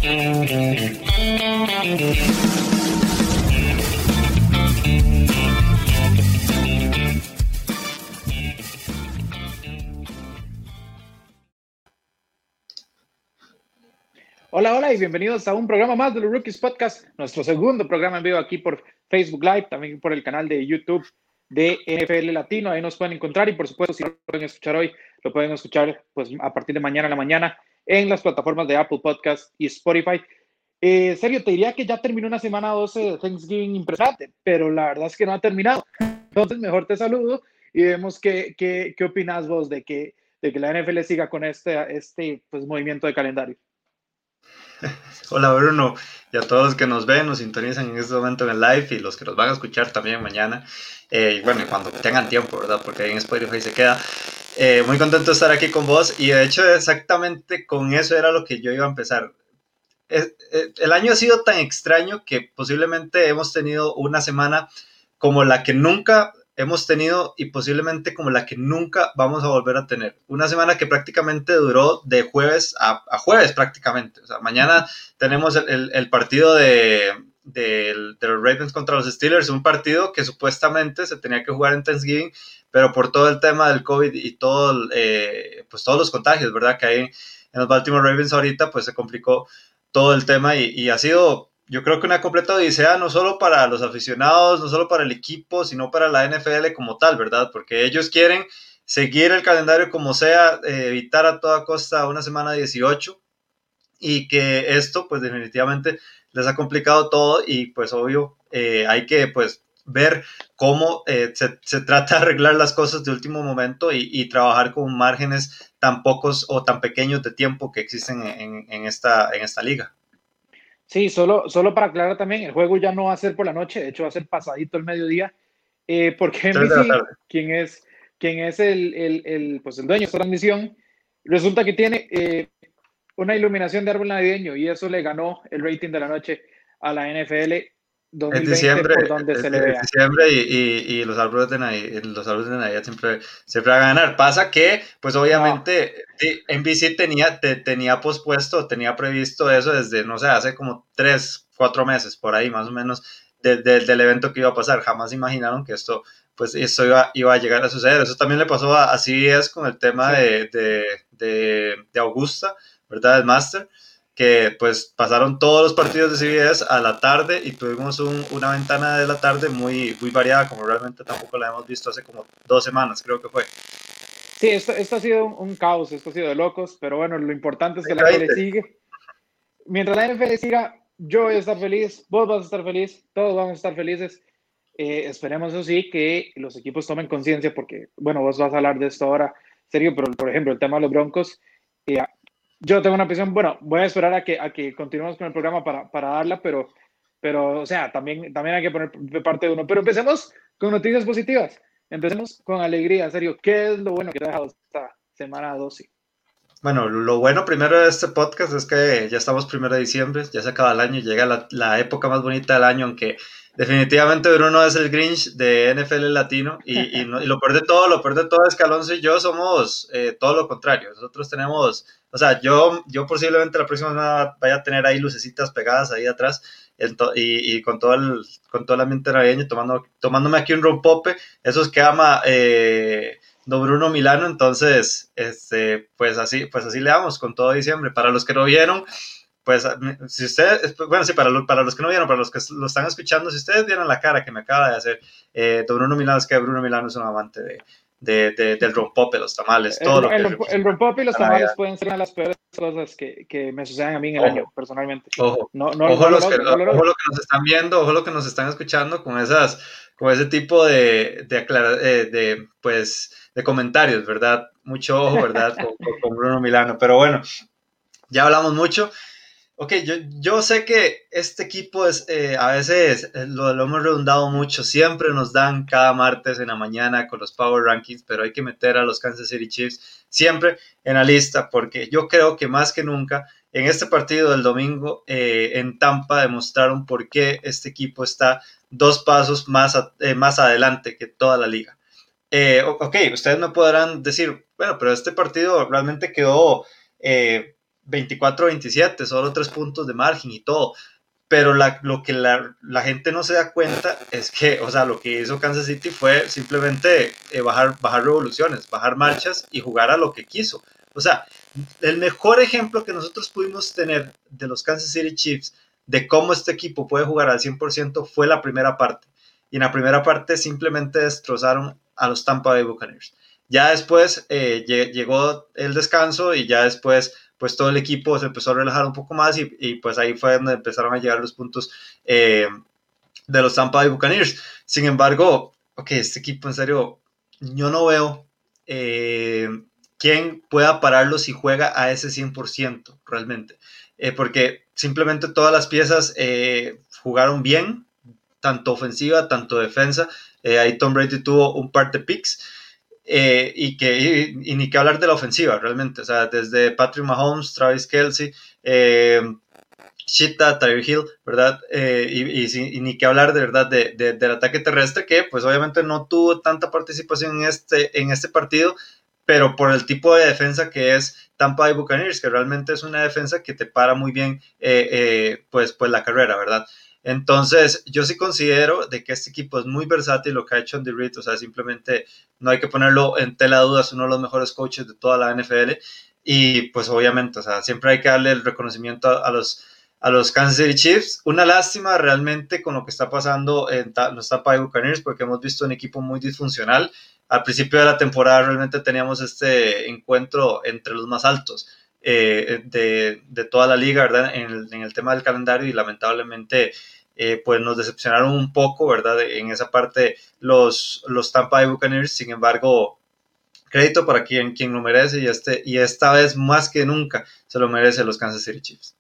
Hola, hola y bienvenidos a un programa más de los Rookies Podcast, nuestro segundo programa en vivo aquí por Facebook Live, también por el canal de YouTube de NFL Latino. Ahí nos pueden encontrar y por supuesto si no lo pueden escuchar hoy, lo pueden escuchar pues a partir de mañana en la mañana en las plataformas de Apple Podcast y Spotify. Sergio, te diría que ya terminó una semana 12 de Thanksgiving impresionante, pero la verdad es que no ha terminado. Entonces mejor te saludo y vemos qué opinas vos de que la NFL siga con este pues, movimiento de calendario. Hola Bruno, y a todos los que nos ven, nos sintonizan en este momento en el live y los que nos van a escuchar también mañana, y bueno, cuando tengan tiempo, ¿verdad? Porque ahí en Spotify se queda. Muy contento de estar aquí con vos y de hecho exactamente con eso era lo que yo iba a empezar. El año ha sido tan extraño que posiblemente hemos tenido una semana como la que nunca hemos tenido y posiblemente como la que nunca vamos a volver a tener. Una semana que prácticamente duró de jueves a jueves prácticamente. O sea, mañana tenemos el partido de los Ravens contra los Steelers, un partido que supuestamente se tenía que jugar en Thanksgiving, pero por todo el tema del COVID y pues todos los contagios, ¿verdad? Que hay en los Baltimore Ravens ahorita, pues se complicó todo el tema y ha sido, yo creo que una completa odisea, no solo para los aficionados, no solo para el equipo, sino para la NFL como tal, ¿verdad? Porque ellos quieren seguir el calendario como sea, evitar a toda costa una semana 18 y que esto pues definitivamente les ha complicado todo y pues obvio hay que pues ver cómo se trata de arreglar las cosas de último momento y trabajar con márgenes tan pocos o tan pequeños de tiempo que existen en esta liga. Sí, solo para aclarar también, el juego ya no va a ser por la noche, de hecho va a ser pasadito el mediodía, porque 3 de la NBC, tarde. quien es pues el dueño de esta transmisión, resulta que tiene una iluminación de árbol navideño y eso le ganó el rating de la noche a la NFL Es 2020 diciembre, por donde se le vea. y los árboles de Navidad siempre van a ganar. Pasa que, pues No, obviamente, NBC tenía pospuesto, tenía previsto eso desde, no sé, hace como 3, 4 meses, por ahí más o menos, del evento que iba a pasar. Jamás imaginaron que esto iba a llegar a suceder. Eso también le pasó a CBS con el tema sí. de Augusta, ¿verdad? El Master, que pues pasaron todos los partidos de CBS a la tarde y tuvimos una ventana de la tarde muy, muy variada, como realmente tampoco la hemos visto hace como 2 semanas, creo que fue. Sí, esto ha sido un caos, esto ha sido de locos, pero bueno, lo importante es que la NFL 2020. sigue. Mientras la NFL siga, yo voy a estar feliz, vos vas a estar feliz, todos vamos a estar felices. Esperemos, eso sí, que los equipos tomen conciencia, porque, bueno, vos vas a hablar de esto ahora, Sergio, pero por ejemplo, el tema de los Broncos, yo tengo una opinión, bueno, voy a esperar a que continuemos con el programa para darla, pero o sea, también hay que poner de parte de uno. Pero empecemos con noticias positivas, empecemos con alegría, Sergio. ¿Qué es lo bueno que te ha dejado esta semana 12? Bueno, lo bueno primero de este podcast es que ya estamos 1 de diciembre, ya se acaba el año, llega la época más bonita del año, aunque definitivamente Bruno es el Grinch de NFL Latino y lo peor de todo es que Alonso y yo somos todo lo contrario. Nosotros tenemos, o sea, yo posiblemente la próxima semana vaya a tener ahí lucecitas pegadas ahí atrás y con todo el ambiente navideño tomándome aquí un rompope, esos que ama don Bruno Milano. Entonces, pues así le damos con todo diciembre. Para los que no vieron, pues si ustedes, bueno, sí, para los que no vieron, para los que lo están escuchando, si ustedes vieron la cara que me acaba de hacer don Bruno Milano, es que Bruno Milano es un amante del rompope, los tamales, todo lo que El representa rompope y los la Navidad. tamales pueden ser una de las peores cosas que me suceden a mí en el año, Ojo, personalmente. ojo, No lo logro, no lo ojo logro. lo que nos están viendo, ojo lo que nos están escuchando con ese tipo pues, de comentarios, ¿verdad? Mucho ojo, ¿verdad? Con Bruno Milano. Pero bueno, ya hablamos mucho. Ok, yo sé que este equipo a veces lo hemos redundado mucho, siempre nos dan cada martes en la mañana con los Power Rankings, pero hay que meter a los Kansas City Chiefs siempre en la lista, porque yo creo que más que nunca en este partido del domingo en Tampa demostraron por qué este equipo está 2 pasos más adelante que toda la liga. Ok, ustedes me podrán decir, bueno, pero este partido realmente quedó 24-27, solo 3 puntos de margen y todo. Pero lo que la gente no se da cuenta es que, o sea, lo que hizo Kansas City fue simplemente bajar revoluciones, bajar marchas y jugar a lo que quiso. O sea, el mejor ejemplo que nosotros pudimos tener de los Kansas City Chiefs, de cómo este equipo puede jugar al 100%, fue la primera parte. Y en la primera parte simplemente destrozaron a los Tampa Bay Buccaneers. Ya después llegó el descanso y ya después pues todo el equipo se empezó a relajar un poco más y pues ahí fue donde empezaron a llegar los puntos de los Tampa Bay Buccaneers. Sin embargo, ok, este equipo en serio, yo no veo quién pueda pararlo si juega a ese 100% realmente. Porque simplemente todas las piezas jugaron bien, tanto ofensiva, tanto defensa. Ahí Tom Brady tuvo un par de picks. Y ni que hablar de la ofensiva realmente, o sea, desde Patrick Mahomes, Travis Kelce, Cheetah, Tyreek Hill, ¿verdad? Y ni que hablar de verdad del ataque terrestre, que pues obviamente no tuvo tanta participación en este partido, pero por el tipo de defensa que es Tampa Bay Buccaneers, que realmente es una defensa que te para muy bien pues la carrera, ¿verdad? Entonces, yo sí considero de que este equipo es muy versátil, lo que ha hecho Andy Reid, o sea, simplemente no hay que ponerlo en tela de dudas, es uno de los mejores coaches de toda la NFL, y pues obviamente, o sea, siempre hay que darle el reconocimiento a los Kansas City Chiefs. Una lástima realmente con lo que está pasando en los Tampa Bay Buccaneers, porque hemos visto un equipo muy disfuncional. Al principio de la temporada realmente teníamos este encuentro entre los más altos de toda la liga, ¿verdad? En el tema del calendario, y lamentablemente pues nos decepcionaron un poco, ¿verdad? En esa parte los Tampa Bay Buccaneers. Sin embargo, crédito para quien lo merece, y esta vez más que nunca se lo merece los Kansas City Chiefs.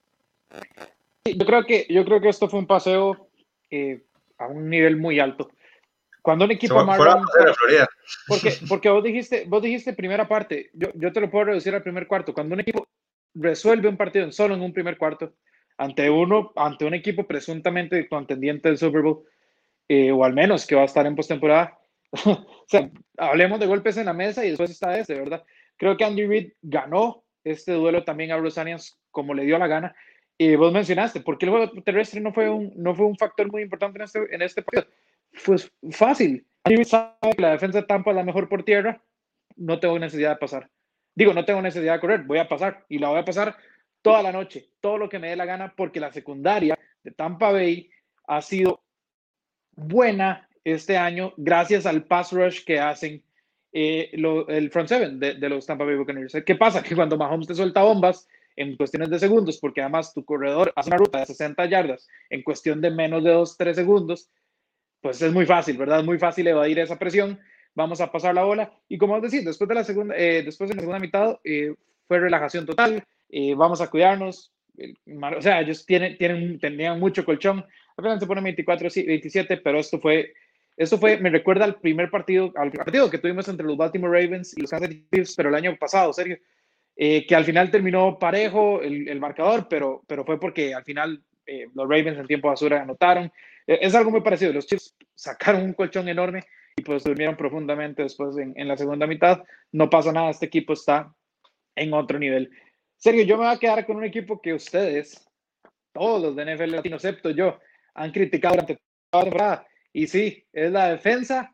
Yo creo que esto fue un paseo a un nivel muy alto. Cuando un equipo amarra, porque vos dijiste primera parte, yo te lo puedo reducir al primer cuarto. Cuando un equipo resuelve un partido solo en un primer cuarto ante un equipo presuntamente contendiente del Super Bowl, o al menos que va a estar en postemporada, o sea, hablemos de golpes en la mesa y después está ¿verdad? Creo que Andy Reid ganó este duelo también a los Arians como le dio la gana. Y vos mencionaste, ¿por qué el juego terrestre no fue un factor muy importante en este partido? Pues fácil. Andy Reid sabe que la defensa de Tampa es la mejor por tierra, no tengo necesidad de pasar. No tengo necesidad de correr, voy a pasar y la voy a pasar toda la noche, todo lo que me dé la gana, porque la secundaria de Tampa Bay ha sido buena este año gracias al pass rush que hacen el front seven de los Tampa Bay Buccaneers. ¿Qué pasa? Que cuando Mahomes te suelta bombas en cuestiones de segundos, porque además tu corredor hace una ruta de 60 yardas en cuestión de menos de 2-3 segundos, pues es muy fácil, ¿verdad? Es muy fácil evadir esa presión. Vamos a pasar la bola. Y como os decía, después de la segunda mitad, fue relajación total. Vamos a cuidarnos. O sea, ellos tenían mucho colchón. Apenas se ponen 24-27, pero esto fue, me recuerda al partido que tuvimos entre los Baltimore Ravens y los Kansas City Chiefs, pero el año pasado, Sergio, que al final terminó parejo el marcador, pero fue porque al final los Ravens en tiempo basura anotaron. Es algo muy parecido. Los Chiefs sacaron un colchón enorme y pues durmieron profundamente después en la segunda mitad. No pasa nada, este equipo está en otro nivel. Sergio, yo me voy a quedar con un equipo que ustedes, todos los de NFL Latino, excepto yo, han criticado durante toda la temporada. Y sí, es la defensa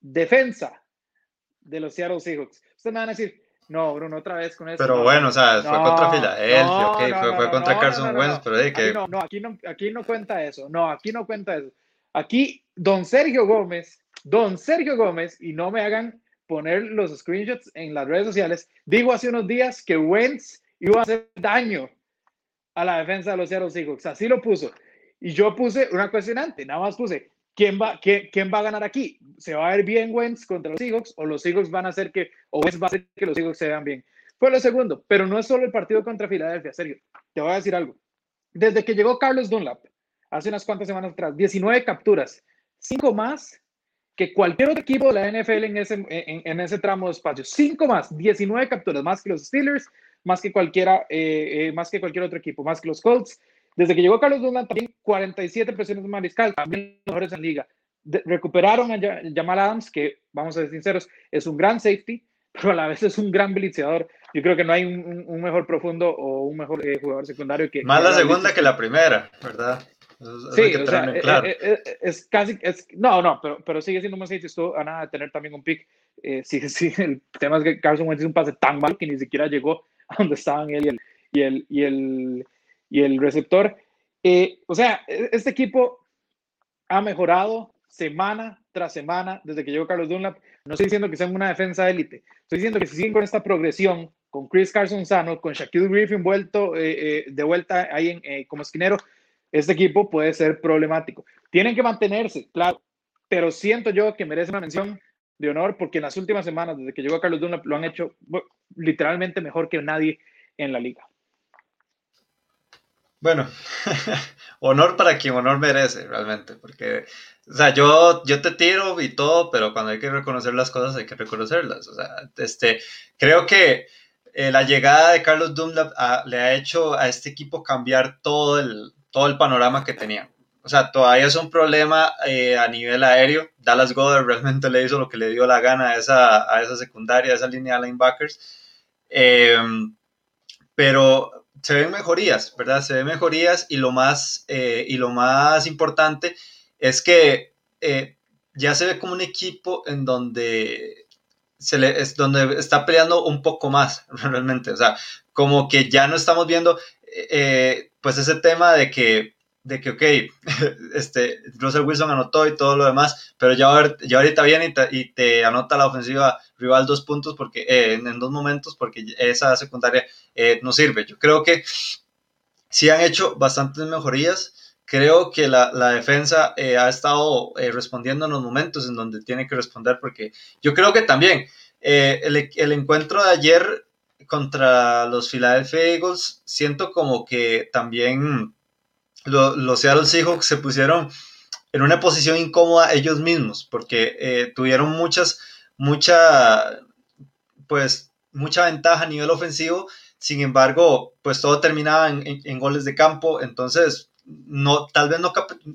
de los Seattle Seahawks. Ustedes me van a decir, no, Bruno, otra vez con eso. Pero bueno, o sea, fue contra Filadelfia, fue contra Carson Wentz, pero que... Aquí no cuenta eso. No, aquí no cuenta eso. Aquí, don Sergio Gómez, y no me hagan poner los screenshots en las redes sociales, digo hace unos días que Wentz iba a hacer daño a la defensa de los Seattle Seahawks. Así lo puso. Y yo puse una cuestionante, nada más puse, ¿quién va a ganar aquí? ¿Se va a ver bien Wentz contra los Seahawks o los Seahawks van a hacer o Wentz va a hacer que los Seahawks se vean bien? Fue lo segundo, pero no es solo el partido contra Filadelfia, Sergio. Te voy a decir algo. Desde que llegó Carlos Dunlap, hace unas cuantas semanas atrás, 19 capturas, 5 más que cualquier otro equipo de la NFL en ese tramo de espacio. 5 más, 19 capturas, más que los Steelers, más que cualquier otro equipo, más que los Colts. Desde que llegó Carlos Dunlap, también 47 presiones de mariscal, también los mejores en liga. Recuperaron a Jamal Adams, que, vamos a ser sinceros, es un gran safety. pero a la vez es un gran blitzeador. Yo creo que no hay un mejor profundo o un mejor jugador secundario Más que la haga segunda blitzes que como. la primera, ¿verdad? Eso hay Sí, que o sea, tenerlo en claro. es casi, no, pero sigue siendo un Safety, estuvo a nada de tener también un pick. Sí, sí, el tema es que Carson Wentz hizo un pase tan mal que ni siquiera llegó a donde estaban él y el receptor. O sea, este equipo ha mejorado semana tras semana desde que llegó Carlos Dunlap. No estoy diciendo que sean una defensa élite, estoy diciendo que si siguen con esta progresión, con Chris Carson sano, con Shaquille Griffin de vuelta ahí como esquinero, este equipo puede ser problemático. Tienen que mantenerse, claro, pero siento yo que merece una mención de honor porque en las últimas semanas, desde que llegó Carlos Dunlap, lo han hecho literalmente mejor que nadie en la liga. Bueno, honor para quien honor merece, realmente, porque, o sea, yo te tiro y todo, pero cuando hay que reconocer las cosas, hay que reconocerlas. O sea, creo que la llegada de Carlos Dunlap le ha hecho a este equipo cambiar todo el panorama que tenía. O sea, todavía es un problema a nivel aéreo. Dallas Goedert realmente le hizo lo que le dio la gana a esa secundaria, a esa línea de linebackers. Eh, pero se ven mejorías, ¿verdad? Se ven mejorías y lo más importante es que ya se ve como un equipo en donde es donde está peleando un poco más realmente, o sea, como que ya no estamos viendo pues ese tema ok, Russell Wilson anotó y todo lo demás, pero ya ahorita viene y te anota la ofensiva rival 2 puntos porque en 2 momentos porque esa secundaria no sirve. Yo creo que sí han hecho bastantes mejorías. Creo que la defensa ha estado respondiendo en los momentos en donde tiene que responder, porque yo creo que también el encuentro de ayer contra los Philadelphia Eagles, siento como que también los Seattle Seahawks se pusieron en una posición incómoda ellos mismos, porque tuvieron mucha ventaja a nivel ofensivo. Sin embargo, pues todo terminaba en goles de campo, entonces tal vez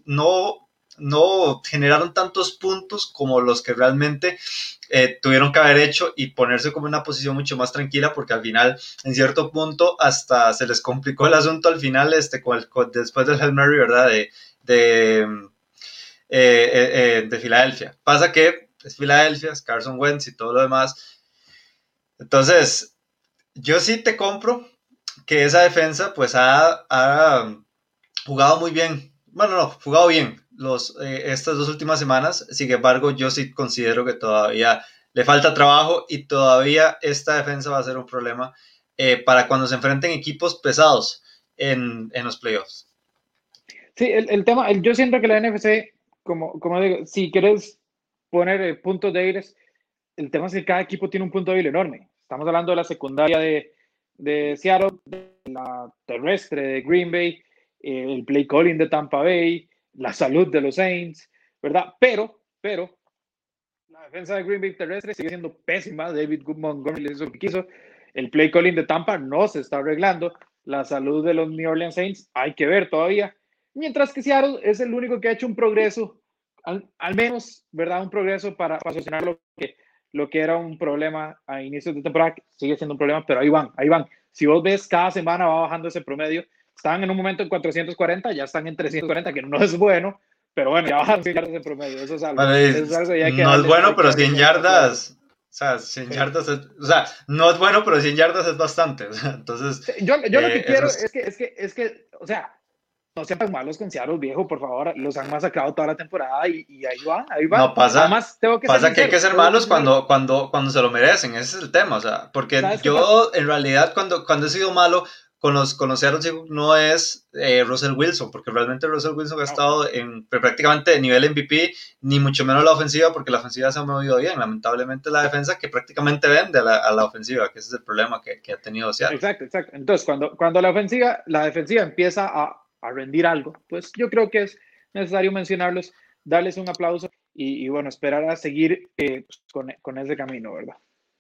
no generaron tantos puntos como los que realmente tuvieron que haber hecho y ponerse como en una posición mucho más tranquila, porque al final, en cierto punto, hasta se les complicó el asunto al final, después del Hail Mary, ¿verdad? De Filadelfia. Pasa que es Filadelfia, es Carson Wentz y todo lo demás. Entonces, yo sí te compro que esa defensa pues ha jugado muy bien. Bueno, no, jugado bien estas 2 últimas semanas. Sin embargo, yo sí considero que todavía le falta trabajo y todavía esta defensa va a ser un problema para cuando se enfrenten equipos pesados en los playoffs. Sí, el tema, yo siento que la NFC, como digo, si quieres poner puntos débiles, el tema es que cada equipo tiene un punto débil enorme. Estamos hablando de la secundaria de Seattle, de la terrestre de Green Bay, el play calling de Tampa Bay, la salud de los Saints, ¿verdad? Pero la defensa de Green Bay terrestre sigue siendo pésima. David Montgomery le hizo lo que quiso. El play calling de Tampa no se está arreglando. La salud de los New Orleans Saints hay que ver todavía. Mientras que Seattle es el único que ha hecho un progreso, al menos, ¿verdad? Un progreso para solucionar lo que era un problema a inicios de temporada. Sigue siendo un problema, pero ahí van, ahí van. Si vos ves, cada semana va bajando ese promedio. Estaban en un momento en 440, ya están en 340, que no es bueno, pero bueno, ya bajan 100 yardas de promedio, eso es algo. Bueno, Eso es algo y no es bueno, hay que pero darle 100 crédito a Seattle. yardas, o sea, 100 Sí. yardas, o sea, no es bueno, pero 100 yardas es bastante. O sea, entonces, Sí, yo lo que eso quiero es. es que, o sea, no sean tan malos con Seattle, viejo, por favor. Los han masacrado toda la temporada y ahí van, ahí van. No pasa, Además, tengo que ser pasa que hay sincero, que ser malos cuando se lo merecen, ese es el tema, o sea, porque ¿sabes qué pasa? yo en realidad cuando he sido malo con los Seattle Seahawks no es Russell Wilson, porque realmente Russell Wilson ha No, estado en prácticamente de nivel MVP, ni mucho menos la ofensiva, porque la ofensiva se ha movido bien, lamentablemente la defensa que prácticamente vende a la ofensiva, que ese es el problema que ha tenido Seattle. exacto, exacto. Entonces, cuando la defensiva empieza a rendir algo, pues yo creo que es necesario mencionarlos, darles un aplauso y bueno, esperar a seguir con ese camino, ¿verdad?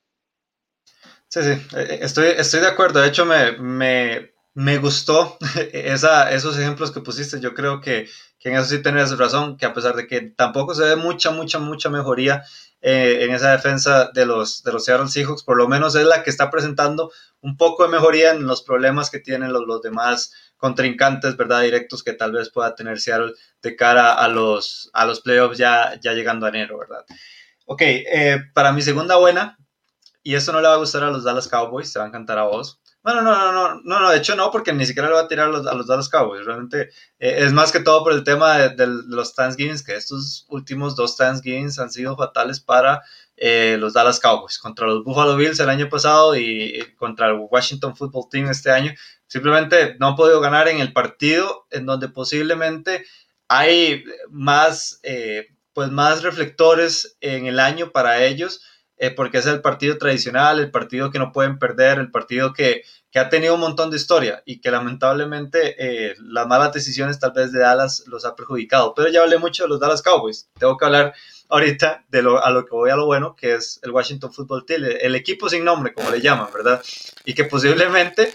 Sí, sí, estoy de acuerdo. De hecho, me gustó esos ejemplos que pusiste. Yo creo que en eso sí tenés razón, que a pesar de que tampoco se ve mucha mejoría en esa defensa de los Seattle Seahawks. Por lo menos es la que está presentando un poco de mejoría en los problemas que tienen los demás contrincantes, ¿verdad? Directos que tal vez pueda tener Seattle de cara a los playoffs ya llegando a enero, ¿verdad? Ok, para mi segunda buena, y esto no le va a gustar a los Dallas Cowboys, te va a encantar a vos. Bueno, no, de hecho no, porque ni siquiera le va a tirar a los Dallas Cowboys. Realmente es más que todo por el tema de los Thanksgivings, que estos últimos 2 Thanksgivings han sido fatales para los Dallas Cowboys. Contra los Buffalo Bills el año pasado y contra el Washington Football Team este año. Simplemente no han podido ganar en el partido en donde posiblemente hay más, pues más reflectores en el año para ellos, porque es el partido tradicional, el partido que no pueden perder, el partido que ha tenido un montón de historia y que lamentablemente las malas decisiones tal vez de Dallas los ha perjudicado. Pero ya hablé mucho de los Dallas Cowboys, tengo que hablar ahorita a lo que voy a lo bueno, que es el Washington Football Team, el equipo sin nombre, como le llaman, ¿verdad? Y que posiblemente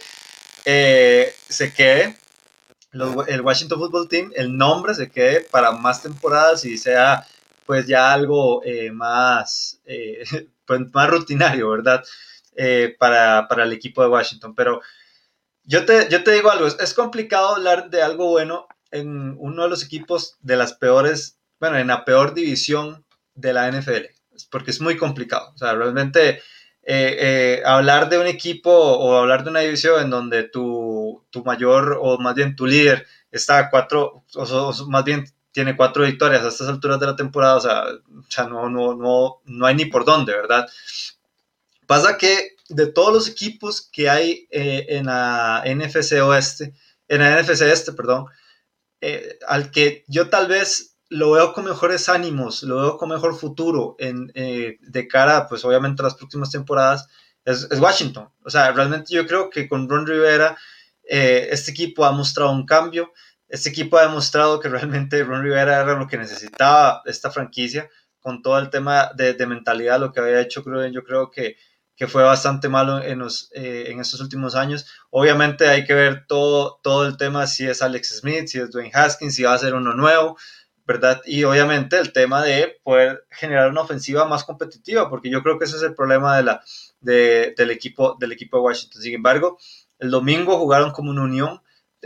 se quede el Washington Football Team, el nombre se quede para más temporadas y sea pues ya algo pues, más rutinario, ¿verdad? Para el equipo de Washington. Pero yo te digo algo, es complicado hablar de algo bueno en uno de los equipos de las peores, bueno, en la peor división de la NFL, porque es muy complicado. O sea, realmente hablar de un equipo o hablar de una división en donde tu mayor, o más bien tu líder, está a 4, o más bien tiene 4 victorias a estas alturas de la temporada, o sea no hay ni por dónde, ¿verdad? Pasa que de todos los equipos que hay en la NFC Oeste, en la NFC Este, perdón, al que yo tal vez lo veo con mejores ánimos, lo veo con mejor futuro de cara, pues obviamente a las próximas temporadas, es Washington. O sea, realmente yo creo que con Ron Rivera este equipo ha mostrado un cambio, este equipo ha demostrado que realmente Ron Rivera era lo que necesitaba esta franquicia, con todo el tema de mentalidad, lo que había hecho Gruden, yo creo que fue bastante malo en estos últimos años. Obviamente hay que ver todo el tema, si es Alex Smith, si es Dwayne Haskins, si va a ser uno nuevo, ¿verdad? Y obviamente el tema de poder generar una ofensiva más competitiva, porque yo creo que ese es el problema del equipo de Washington. Sin embargo, el domingo jugaron como una unión.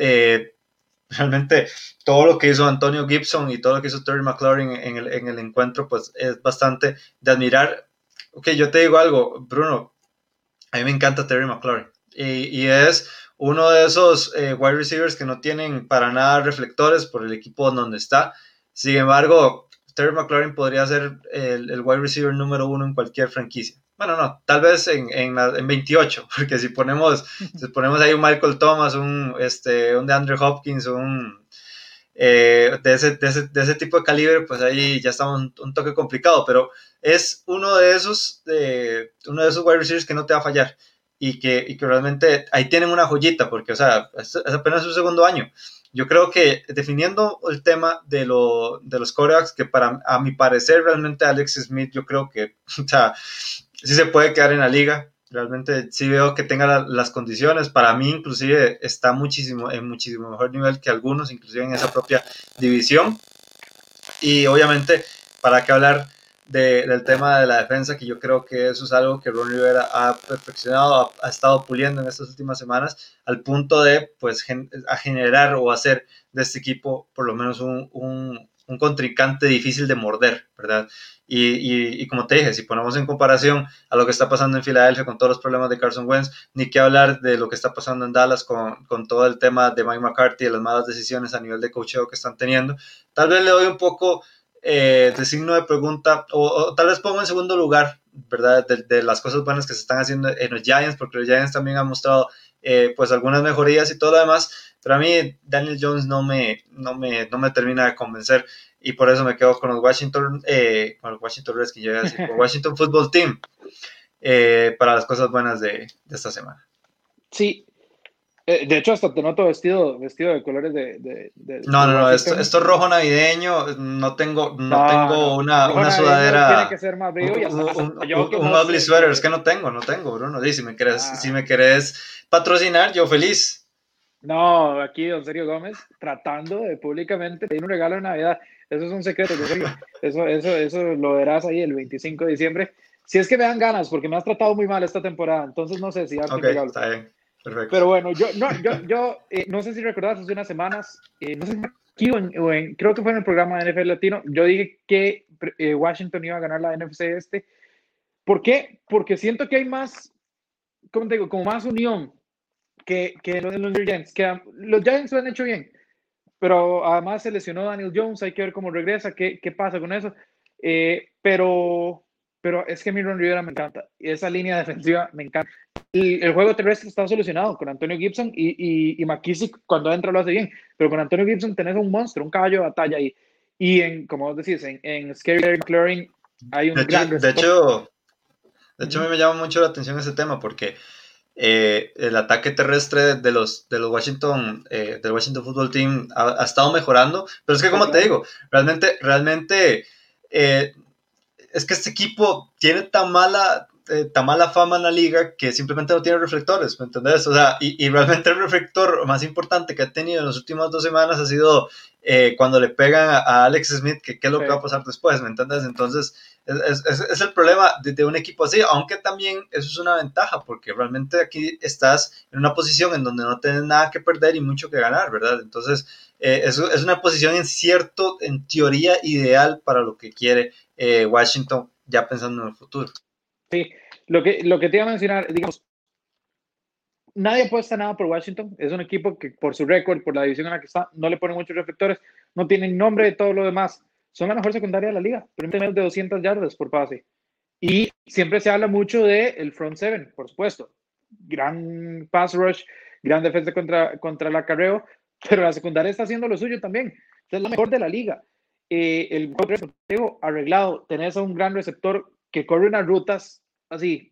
Realmente todo lo que hizo Antonio Gibson y todo lo que hizo Terry McLaurin en el encuentro, pues es bastante de admirar. Ok, yo te digo algo, Bruno, a mí me encanta Terry McLaurin y es uno de esos wide receivers que no tienen para nada reflectores por el equipo donde está. Sin embargo, Terry McLaurin podría ser el wide receiver número 1 en cualquier franquicia. Bueno, no, tal vez en 28, porque si ponemos ahí un Michael Thomas, un DeAndre Hopkins, de ese tipo de calibre, pues ahí ya está un toque complicado, pero es uno de esos wide receivers que no te va a fallar y que realmente ahí tienen una joyita, porque, o sea, es apenas su segundo año. Yo creo que definiendo el tema de los quarterbacks, que a mi parecer realmente Alex Smith, yo creo que, o sea, sí se puede quedar en la liga. Realmente sí veo que tenga las condiciones. Para mí, inclusive, está en muchísimo mejor nivel que algunos, inclusive en esa propia división. Y obviamente, para qué hablar del tema de la defensa, que yo creo que eso es algo que Ron Rivera ha perfeccionado, ha estado puliendo en estas últimas semanas, al punto de pues a generar o hacer de este equipo por lo menos un contrincante difícil de morder, ¿verdad? Y como te dije, si ponemos en comparación a lo que está pasando en Filadelfia con todos los problemas de Carson Wentz, ni qué hablar de lo que está pasando en Dallas con todo el tema de Mike McCarthy y las malas decisiones a nivel de coacheo que están teniendo. Tal vez le doy un poco de signo de pregunta, o tal vez pongo en segundo lugar, ¿verdad? De las cosas buenas que se están haciendo en los Giants, porque los Giants también han mostrado pues algunas mejorías y todo lo demás, pero a mí Daniel Jones no me termina de convencer y por eso me quedo con los Washington Redskins, yo voy a decir, con Washington Football Team para las cosas buenas de esta semana. Sí, de hecho hasta te noto vestido de colores No, esto es rojo navideño, no tengo una sudadera, tiene que ser más brillo y un ugly sweater, es que no tengo, Bruno, si me querés patrocinar, yo feliz. No, aquí don Sergio Gómez tratando de públicamente pedir un regalo de Navidad. Eso es un secreto, don Sergio. Eso lo verás ahí el 25 de diciembre. Si es que me dan ganas, porque me has tratado muy mal esta temporada, entonces no sé si darte Ok, un regalo. está bien, perfecto. Pero bueno, no sé si recordás hace unas semanas, no sé si aquí creo que fue en el programa de NFL Latino, yo dije que Washington iba a ganar la NFC este. ¿Por qué? Porque siento que hay más, ¿cómo te digo? Como más unión que los Giants. Que los Giants lo han hecho bien, pero además se lesionó Daniel Jones, hay que ver cómo regresa, qué pasa con eso. Pero es que a mí Ron Rivera me encanta, y esa línea defensiva me encanta. Y el juego terrestre está solucionado con Antonio Gibson y McKissick cuando entra lo hace bien, pero con Antonio Gibson tenés un monstruo, un caballo de batalla ahí. Y como vos decís, en Scary McLaurin hay De un hecho, gran de receptor. hecho, de hecho, a Uh-huh. mí me llama mucho la atención ese tema porque el ataque terrestre de los Washington, del Washington Football Team ha estado mejorando, pero es que Sí, como te claro. digo, realmente eh, es que este equipo tiene tan mala fama en la liga que simplemente no tiene reflectores, ¿me entendés? O sea, y realmente el reflector más importante que ha tenido en las últimas 2 semanas ha sido cuando le pegan a Alex Smith, que qué es lo Sí. que va a pasar después, ¿me entendés? Entonces, es el problema de un equipo así, aunque también eso es una ventaja, porque realmente aquí estás en una posición en donde no tienes nada que perder y mucho que ganar, ¿verdad? Entonces, es una posición en teoría ideal para lo que quiere Washington ya pensando en el futuro. Sí, lo que te iba a mencionar, digamos, nadie apuesta nada por Washington. Es un equipo que por su récord, por la división en la que está, no le pone muchos reflectores, no tienen nombre de todo lo demás. Son la mejor secundaria de la liga, permiten menos de 200 yardas por pase. Y siempre se habla mucho del front seven, por supuesto. Gran pass rush, gran defensa contra el acarreo, pero la secundaria está haciendo lo suyo también. Es la mejor de la liga. El arreglado, tenés a un gran receptor que corre unas rutas así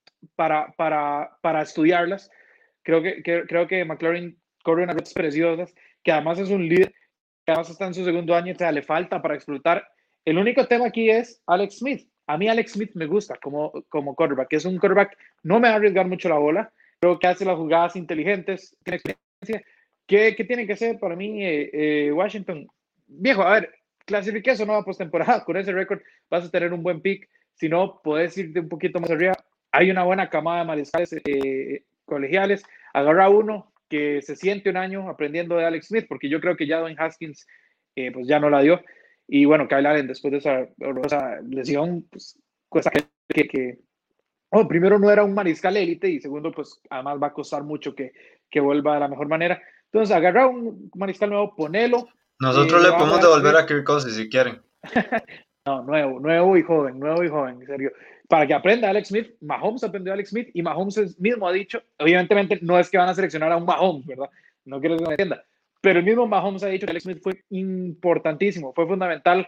para estudiarlas. Creo que McLaurin corre unas rutas preciosas, que además es un líder, que además está en su segundo año, o sea, le falta para explotar. El único tema aquí es Alex Smith. A mí Alex Smith me gusta como quarterback, que es un quarterback, no me va a arriesgar mucho la bola, creo que hace las jugadas inteligentes, tiene experiencia. ¿Qué tiene que hacer para mí Washington? Viejo, a ver, clasifique eso no va postemporada, con ese récord vas a tener un buen pick, si no, puedes irte un poquito más arriba. Hay una buena camada de mariscales colegiales, agarra uno que se siente un año aprendiendo de Alex Smith, porque yo creo que ya Dwayne Haskins pues ya no la dio. Y bueno, Kyle Allen después de esa lesión, pues cuesta primero no era un mariscal élite y segundo, pues además va a costar mucho que vuelva de la mejor manera. Entonces, agarra un mariscal nuevo, ponelo Nosotros le debajo de podemos Alex devolver Smith. a Kirk Cousins si quieren. No, nuevo y joven, en serio. Para que aprenda Alex Smith, Mahomes aprendió a Alex Smith y Mahomes mismo ha dicho, evidentemente no es que van a seleccionar a un Mahomes, ¿verdad? No quiero que me entienda. Pero el mismo Mahomes ha dicho que Alex Smith fue importantísimo, fue fundamental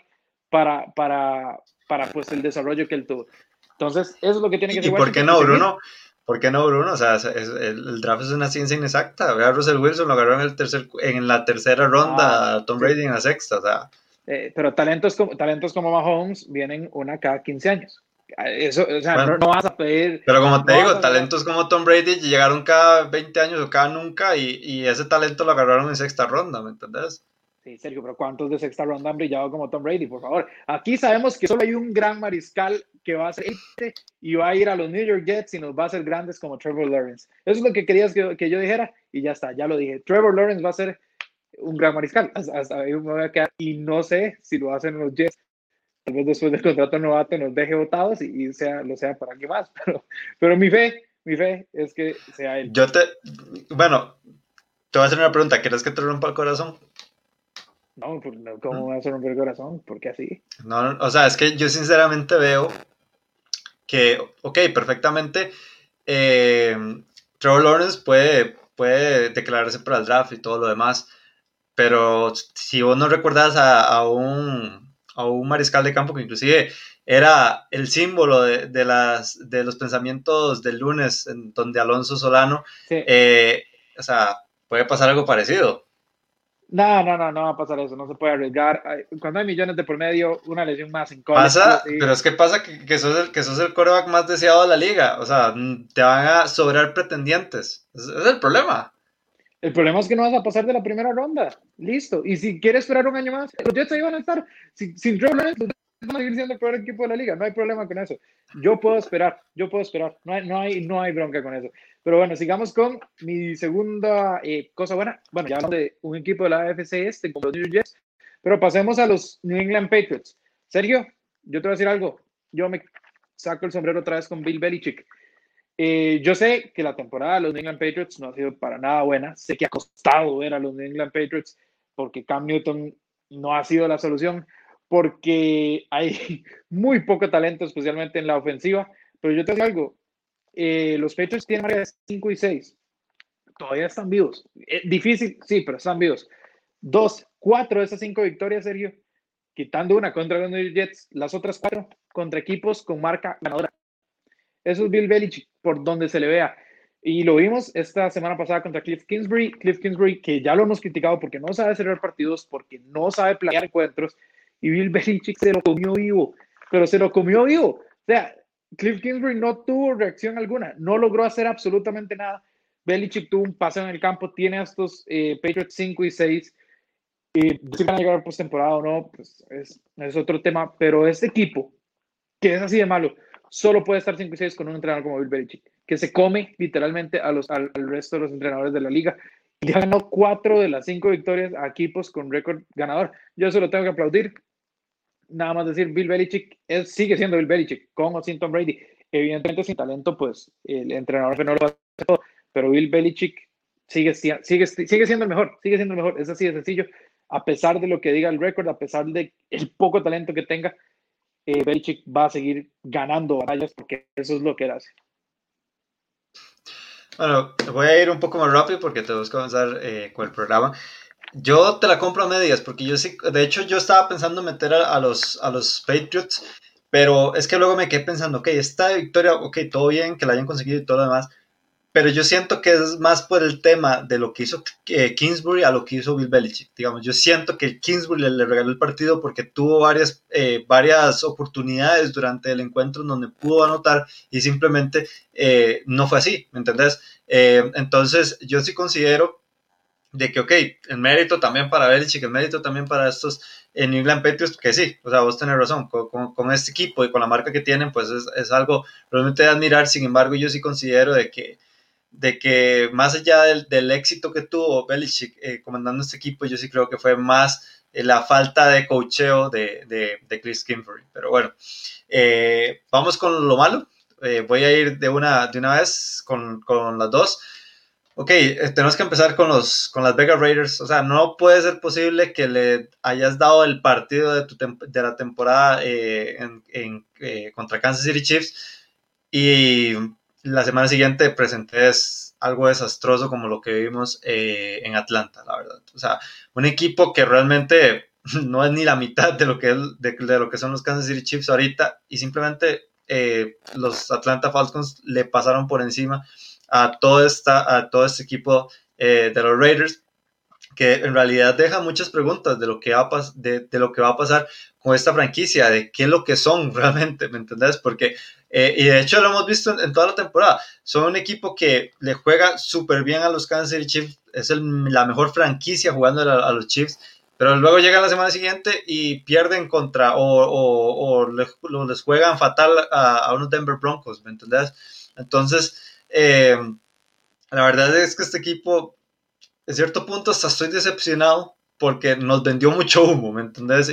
para pues el desarrollo que él tuvo. Entonces, eso es lo que tiene que ¿Y hacer por qué Washington y no, seguir. Bruno? ¿Por qué no, Bruno? O sea, el draft es una ciencia inexacta. Ve a Russell Wilson, lo agarró en la tercera Ah, ronda, Tom sí. Brady en la sexta. O sea, Pero talentos como Mahomes vienen una cada 15 años. Eso, o sea, bueno, no vas a pedir, pero como te no vas digo, a agarrar. talentos como Tom Brady llegaron cada 20 años o cada nunca y ese talento lo agarraron en sexta ronda, ¿me entendés? Sí, Sergio, pero ¿cuántos de sexta ronda han brillado como Tom Brady, por favor? Aquí sabemos que solo hay un gran mariscal que va a ser élite y va a ir a los New York Jets y nos va a hacer grandes como Trevor Lawrence. Eso es lo que querías que yo dijera y ya está, ya lo dije. Trevor Lawrence va a ser un gran mariscal. Hasta ahí me voy a quedar y no sé si lo hacen los Jets. Tal vez después del contrato novato nos deje votados y lo sea para alguien más. Pero mi fe es que sea él. Bueno, te voy a hacer una pregunta. ¿Quieres que te rompa el corazón? No, pues, ¿cómo ¿Mm? me va a romper el corazón? ¿Por qué así? No, o sea, es que yo sinceramente veo que, ok, perfectamente, eh, Trevor Lawrence puede declararse para el draft y todo lo demás, pero si vos no recuerdas a un mariscal de campo que inclusive era el símbolo de los pensamientos del lunes, en donde Alonso Solano, Sí. eh, o sea, puede pasar algo parecido. No va a pasar eso, no se puede arriesgar. Cuando hay millones de por medio, una lesión más en college, sí o Pasa, sí. pero es que pasa que sos el quarterback más deseado de la liga. O sea, te van a sobrar pretendientes. Ese es el problema. El problema es que no vas a pasar de la primera ronda. Listo. Y si quieres esperar un año más, los Jets ahí van a estar. Sin Trevor Lawrence, los Jets van a seguir siendo el peor equipo de la liga. No hay problema con eso. Yo puedo esperar. No hay bronca con eso. Pero bueno, sigamos con mi segunda cosa buena. Bueno, ya hablamos de un equipo de la AFC este, como los New Jets. Pero pasemos a los New England Patriots. Sergio, yo te voy a decir algo. Yo me saco el sombrero otra vez con Bill Belichick. Yo sé que la temporada de los New England Patriots no ha sido para nada buena. Sé que ha costado ver a los New England Patriots porque Cam Newton no ha sido la solución, porque hay muy poco talento, especialmente en la ofensiva. Pero yo te digo algo, los Patriots tienen marca de 5 y 6. Todavía están vivos. Difícil, sí, pero están vivos. 4 de esas 5 victorias, Sergio, quitando una contra los New Jets, las otras 4 contra equipos con marca ganadora. Eso es Bill Belichick, por donde se le vea. Y lo vimos esta semana pasada contra Cliff Kingsbury. Cliff Kingsbury, que ya lo hemos criticado porque no sabe cerrar partidos, porque no sabe planear encuentros. Y Bill Belichick se lo comió vivo, pero se lo comió vivo. O sea, Cliff Kingsbury no tuvo reacción alguna, no logró hacer absolutamente nada. Belichick tuvo un paseo en el campo, tiene a estos Patriots 5 y 6. Si van a llegar a postemporada o no, pues es otro tema. Pero este equipo, que es así de malo, solo puede estar 5 y 6 con un entrenador como Bill Belichick, que se come literalmente al resto de los entrenadores de la liga. Y ya ganó 4 de las 5 victorias a equipos con récord ganador. Yo se lo tengo que aplaudir. Nada más decir, Bill Belichick sigue siendo Bill Belichick, con o sin Tom Brady. Evidentemente, sin talento, pues el entrenador no lo va a hacer todo, pero Bill Belichick sigue siendo el mejor, sigue siendo el mejor. Es así de sencillo. A pesar de lo que diga el récord, a pesar de el poco talento que tenga, Belichick va a seguir ganando batallas porque eso es lo que él hace. Bueno, voy a ir un poco más rápido porque tenemos que avanzar con el programa. Yo te la compro a medias porque yo sí, de hecho yo estaba pensando meter a los Patriots, pero es que luego me quedé pensando, ok, esta victoria, ok, todo bien, que la hayan conseguido y todo lo demás, pero yo siento que es más por el tema de lo que hizo Kingsbury a lo que hizo Bill Belichick. Digamos, yo siento que Kingsbury le regaló el partido porque tuvo varias oportunidades durante el encuentro en donde pudo anotar y simplemente no fue así, ¿me entendés? Entonces, yo sí considero de que, ok, el mérito también para Belichick, el mérito también para estos New England Patriots, que sí, o sea, vos tenés razón, con este equipo y con la marca que tienen, pues es algo realmente de admirar. Sin embargo, yo sí considero de que más allá del éxito que tuvo Belichick comandando este equipo, yo sí creo que fue más la falta de coacheo de Chris Kingsbury. Pero bueno, vamos con lo malo. Voy a ir de una vez con las dos. Ok, tenemos que empezar con las Vegas Raiders. O sea, no puede ser posible que le hayas dado el partido de la temporada contra Kansas City Chiefs y la semana siguiente presentes algo desastroso como lo que vimos en Atlanta, la verdad. O sea, un equipo que realmente no es ni la mitad de lo que, de lo que son los Kansas City Chiefs ahorita y simplemente los Atlanta Falcons le pasaron por encima a todo este equipo de los Raiders, que en realidad deja muchas preguntas de lo que de lo que va a pasar con esta franquicia, de qué es lo que son realmente, ¿me entendés? Porque, y de hecho lo hemos visto en toda la temporada, son un equipo que le juega súper bien a los Kansas City Chiefs, es la mejor franquicia jugando a los Chiefs, pero luego llegan la semana siguiente y pierden contra, o les juegan fatal a unos Denver Broncos, ¿me entendés? Entonces, la verdad es que este equipo, en cierto punto, hasta estoy decepcionado porque nos vendió mucho humo, ¿me entendés?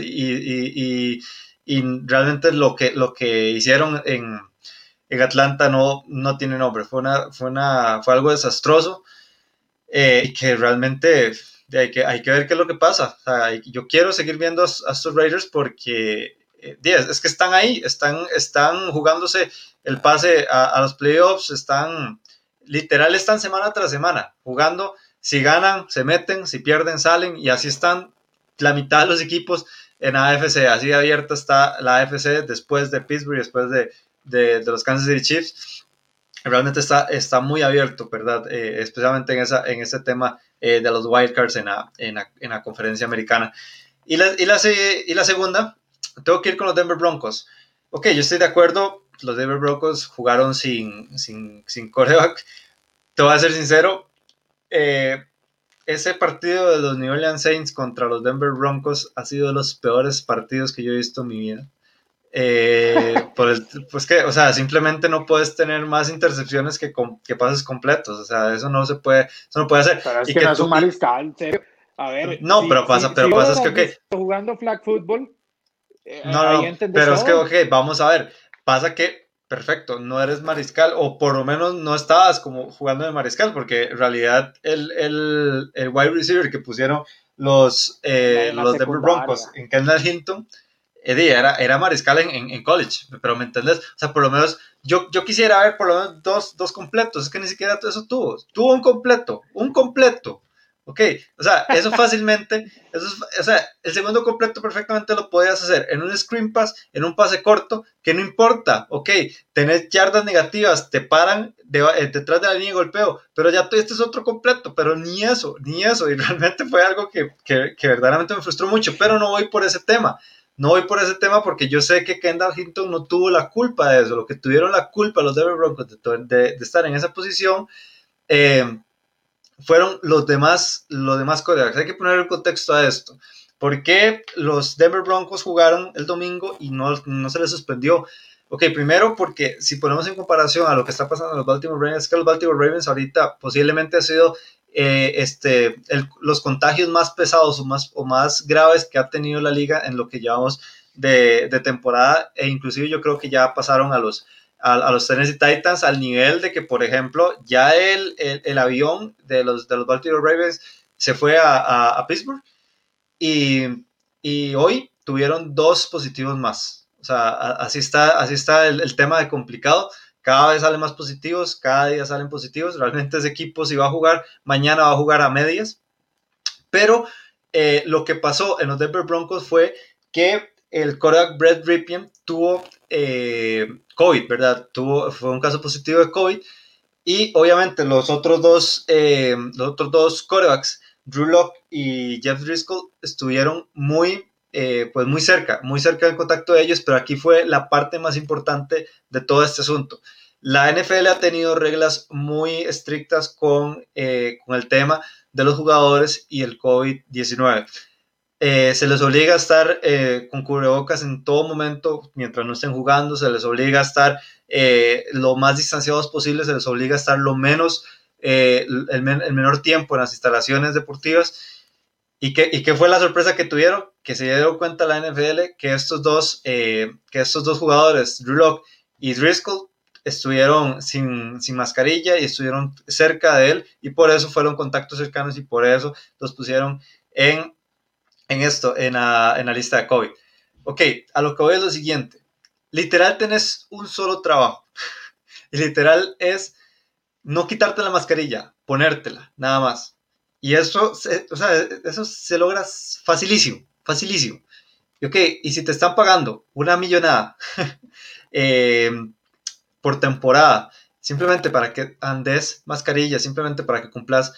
Y realmente lo que hicieron en Atlanta no tiene nombre. Fue algo desastroso y que realmente hay que ver qué es lo que pasa. O sea, yo quiero seguir viendo a estos Raiders porque es que están ahí, están jugándose el pase a los playoffs, están semana tras semana jugando. Si ganan, se meten, si pierden, salen, y así están la mitad de los equipos en AFC. Así abierta está la AFC después de Pittsburgh, después de los Kansas City Chiefs. Realmente está muy abierto, ¿verdad? Especialmente en ese tema de los wildcards en la conferencia americana. Y la segunda, tengo que ir con los Denver Broncos. Ok, yo estoy de acuerdo, los Denver Broncos jugaron sin quarterback. Te voy a ser sincero, ese partido de los New Orleans Saints contra los Denver Broncos ha sido de los peores partidos que yo he visto en mi vida. Pues que, o sea, simplemente no puedes tener más intercepciones que pases completos, o sea, eso no puede hacer. Pero es Y que que no es un tú, mariscal, en serio. A ver, no, pero si vos pasa lo es que, has ok, visto jugando flag football, no, ahí no, entendés pero es que, todo. ok, vamos a ver, pasa que, perfecto, no eres mariscal, o por lo menos no estabas como jugando de mariscal, porque en realidad el wide receiver que pusieron En la los Denver Broncos secundaria. en Kendall Hinton, Eddie era mariscal en college, pero ¿me entendés? O sea, por lo menos yo quisiera ver por lo menos dos completos, es que ni siquiera eso tuvo un completo, ok, o sea, eso fácilmente, o sea, el segundo completo perfectamente lo podías hacer en un screen pass, en un pase corto, que no importa, ok, tenés yardas negativas, te paran detrás de la línea de golpeo, pero ya este es otro completo, pero ni eso, y realmente fue algo que verdaderamente me frustró mucho, pero no voy por ese tema. No voy por ese tema porque yo sé que Kendall Hinton no tuvo la culpa de eso. Lo que tuvieron la culpa los Denver Broncos de estar en esa posición eh, fueron los demás corebacks. Hay que poner el contexto a esto. ¿Por qué los Denver Broncos jugaron el domingo y no se les suspendió? Ok, primero porque si ponemos en comparación a lo que está pasando en los Baltimore Ravens, es que los Baltimore Ravens ahorita posiblemente ha sido los contagios más pesados o más graves que ha tenido la liga en lo que llevamos de temporada, e inclusive yo creo que ya pasaron a los Tennessee Titans al nivel de que, por ejemplo, ya el avión de los Baltimore Ravens se fue a Pittsburgh y hoy tuvieron 2 positivos más. O sea, así está el tema de complicado. Cada vez salen más positivos, cada día salen positivos. Realmente ese equipo si va a jugar, mañana va a jugar a medias. Pero lo que pasó en los Denver Broncos fue que el quarterback Brett Ripien tuvo COVID, ¿verdad? Fue un caso positivo de COVID y obviamente los otros dos quarterbacks, Drew Lock y Jeff Driscoll, estuvieron pues muy cerca del contacto de ellos, pero aquí fue la parte más importante de todo este asunto. La NFL ha tenido reglas muy estrictas con el tema de los jugadores y el COVID-19. Se les obliga a estar con cubrebocas en todo momento mientras no estén jugando, se les obliga a estar lo más distanciados posible, se les obliga a estar el menor tiempo en las instalaciones deportivas. ¿Y qué fue la sorpresa que tuvieron? Que se dieron cuenta la NFL que estos dos jugadores, Drew Lock y Driscoll, estuvieron sin mascarilla y estuvieron cerca de él y por eso fueron contactos cercanos y por eso los pusieron en en la lista de COVID. Ok, a lo que voy es lo siguiente. Literal tenés un solo trabajo. Y literal es no quitarte la mascarilla, ponértela, nada más. Y eso se logra facilísimo, facilísimo. Y ok, y si te están pagando una millonada eh, por temporada, simplemente para que andes mascarilla, simplemente para que cumplas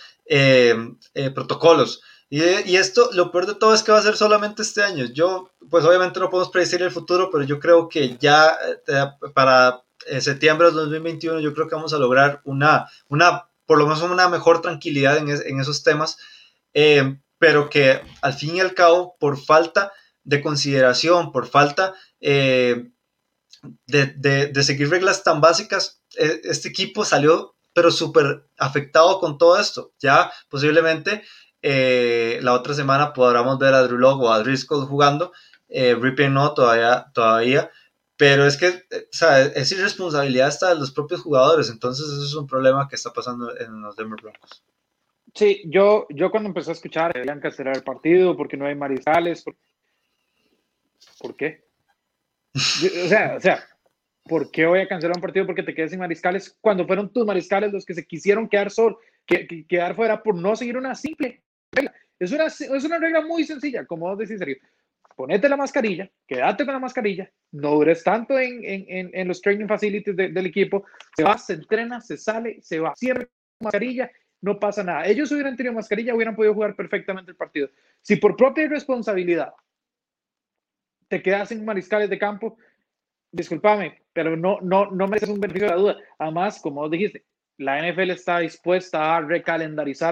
protocolos. Y esto, lo peor de todo es que va a ser solamente este año. Pues obviamente no podemos predecir el futuro, pero yo creo que ya para septiembre de 2021, yo creo que vamos a lograr por lo menos una mejor tranquilidad en esos temas, pero que al fin y al cabo, por falta de consideración, por falta de seguir reglas tan básicas, este equipo salió pero súper afectado con todo esto. Ya posiblemente la otra semana podamos ver a Drew Lock o a Driscoll jugando, Ripien no, todavía, pero es que o sea, es irresponsabilidad hasta de los propios jugadores, entonces eso es un problema que está pasando en los Denver Broncos. Sí, yo cuando empecé a escuchar, deberían cancelar el partido porque no hay mariscales. ¿Por qué? O sea, ¿por qué voy a cancelar un partido porque te quedes sin mariscales cuando fueron tus mariscales los que se quisieron quedar fuera por no seguir una simple regla? Es una regla muy sencilla, como vos decís, Sergio. Ponete la mascarilla, quédate con la mascarilla, no dures tanto en los training facilities del equipo, se va, se entrena, se sale, se va, cierra la mascarilla, no pasa nada. Ellos hubieran tenido mascarilla, hubieran podido jugar perfectamente el partido. Si por propia responsabilidad te quedas sin mariscales de campo, discúlpame, pero no mereces un beneficio de la duda. Además, como vos dijiste, la NFL está dispuesta a recalendarizar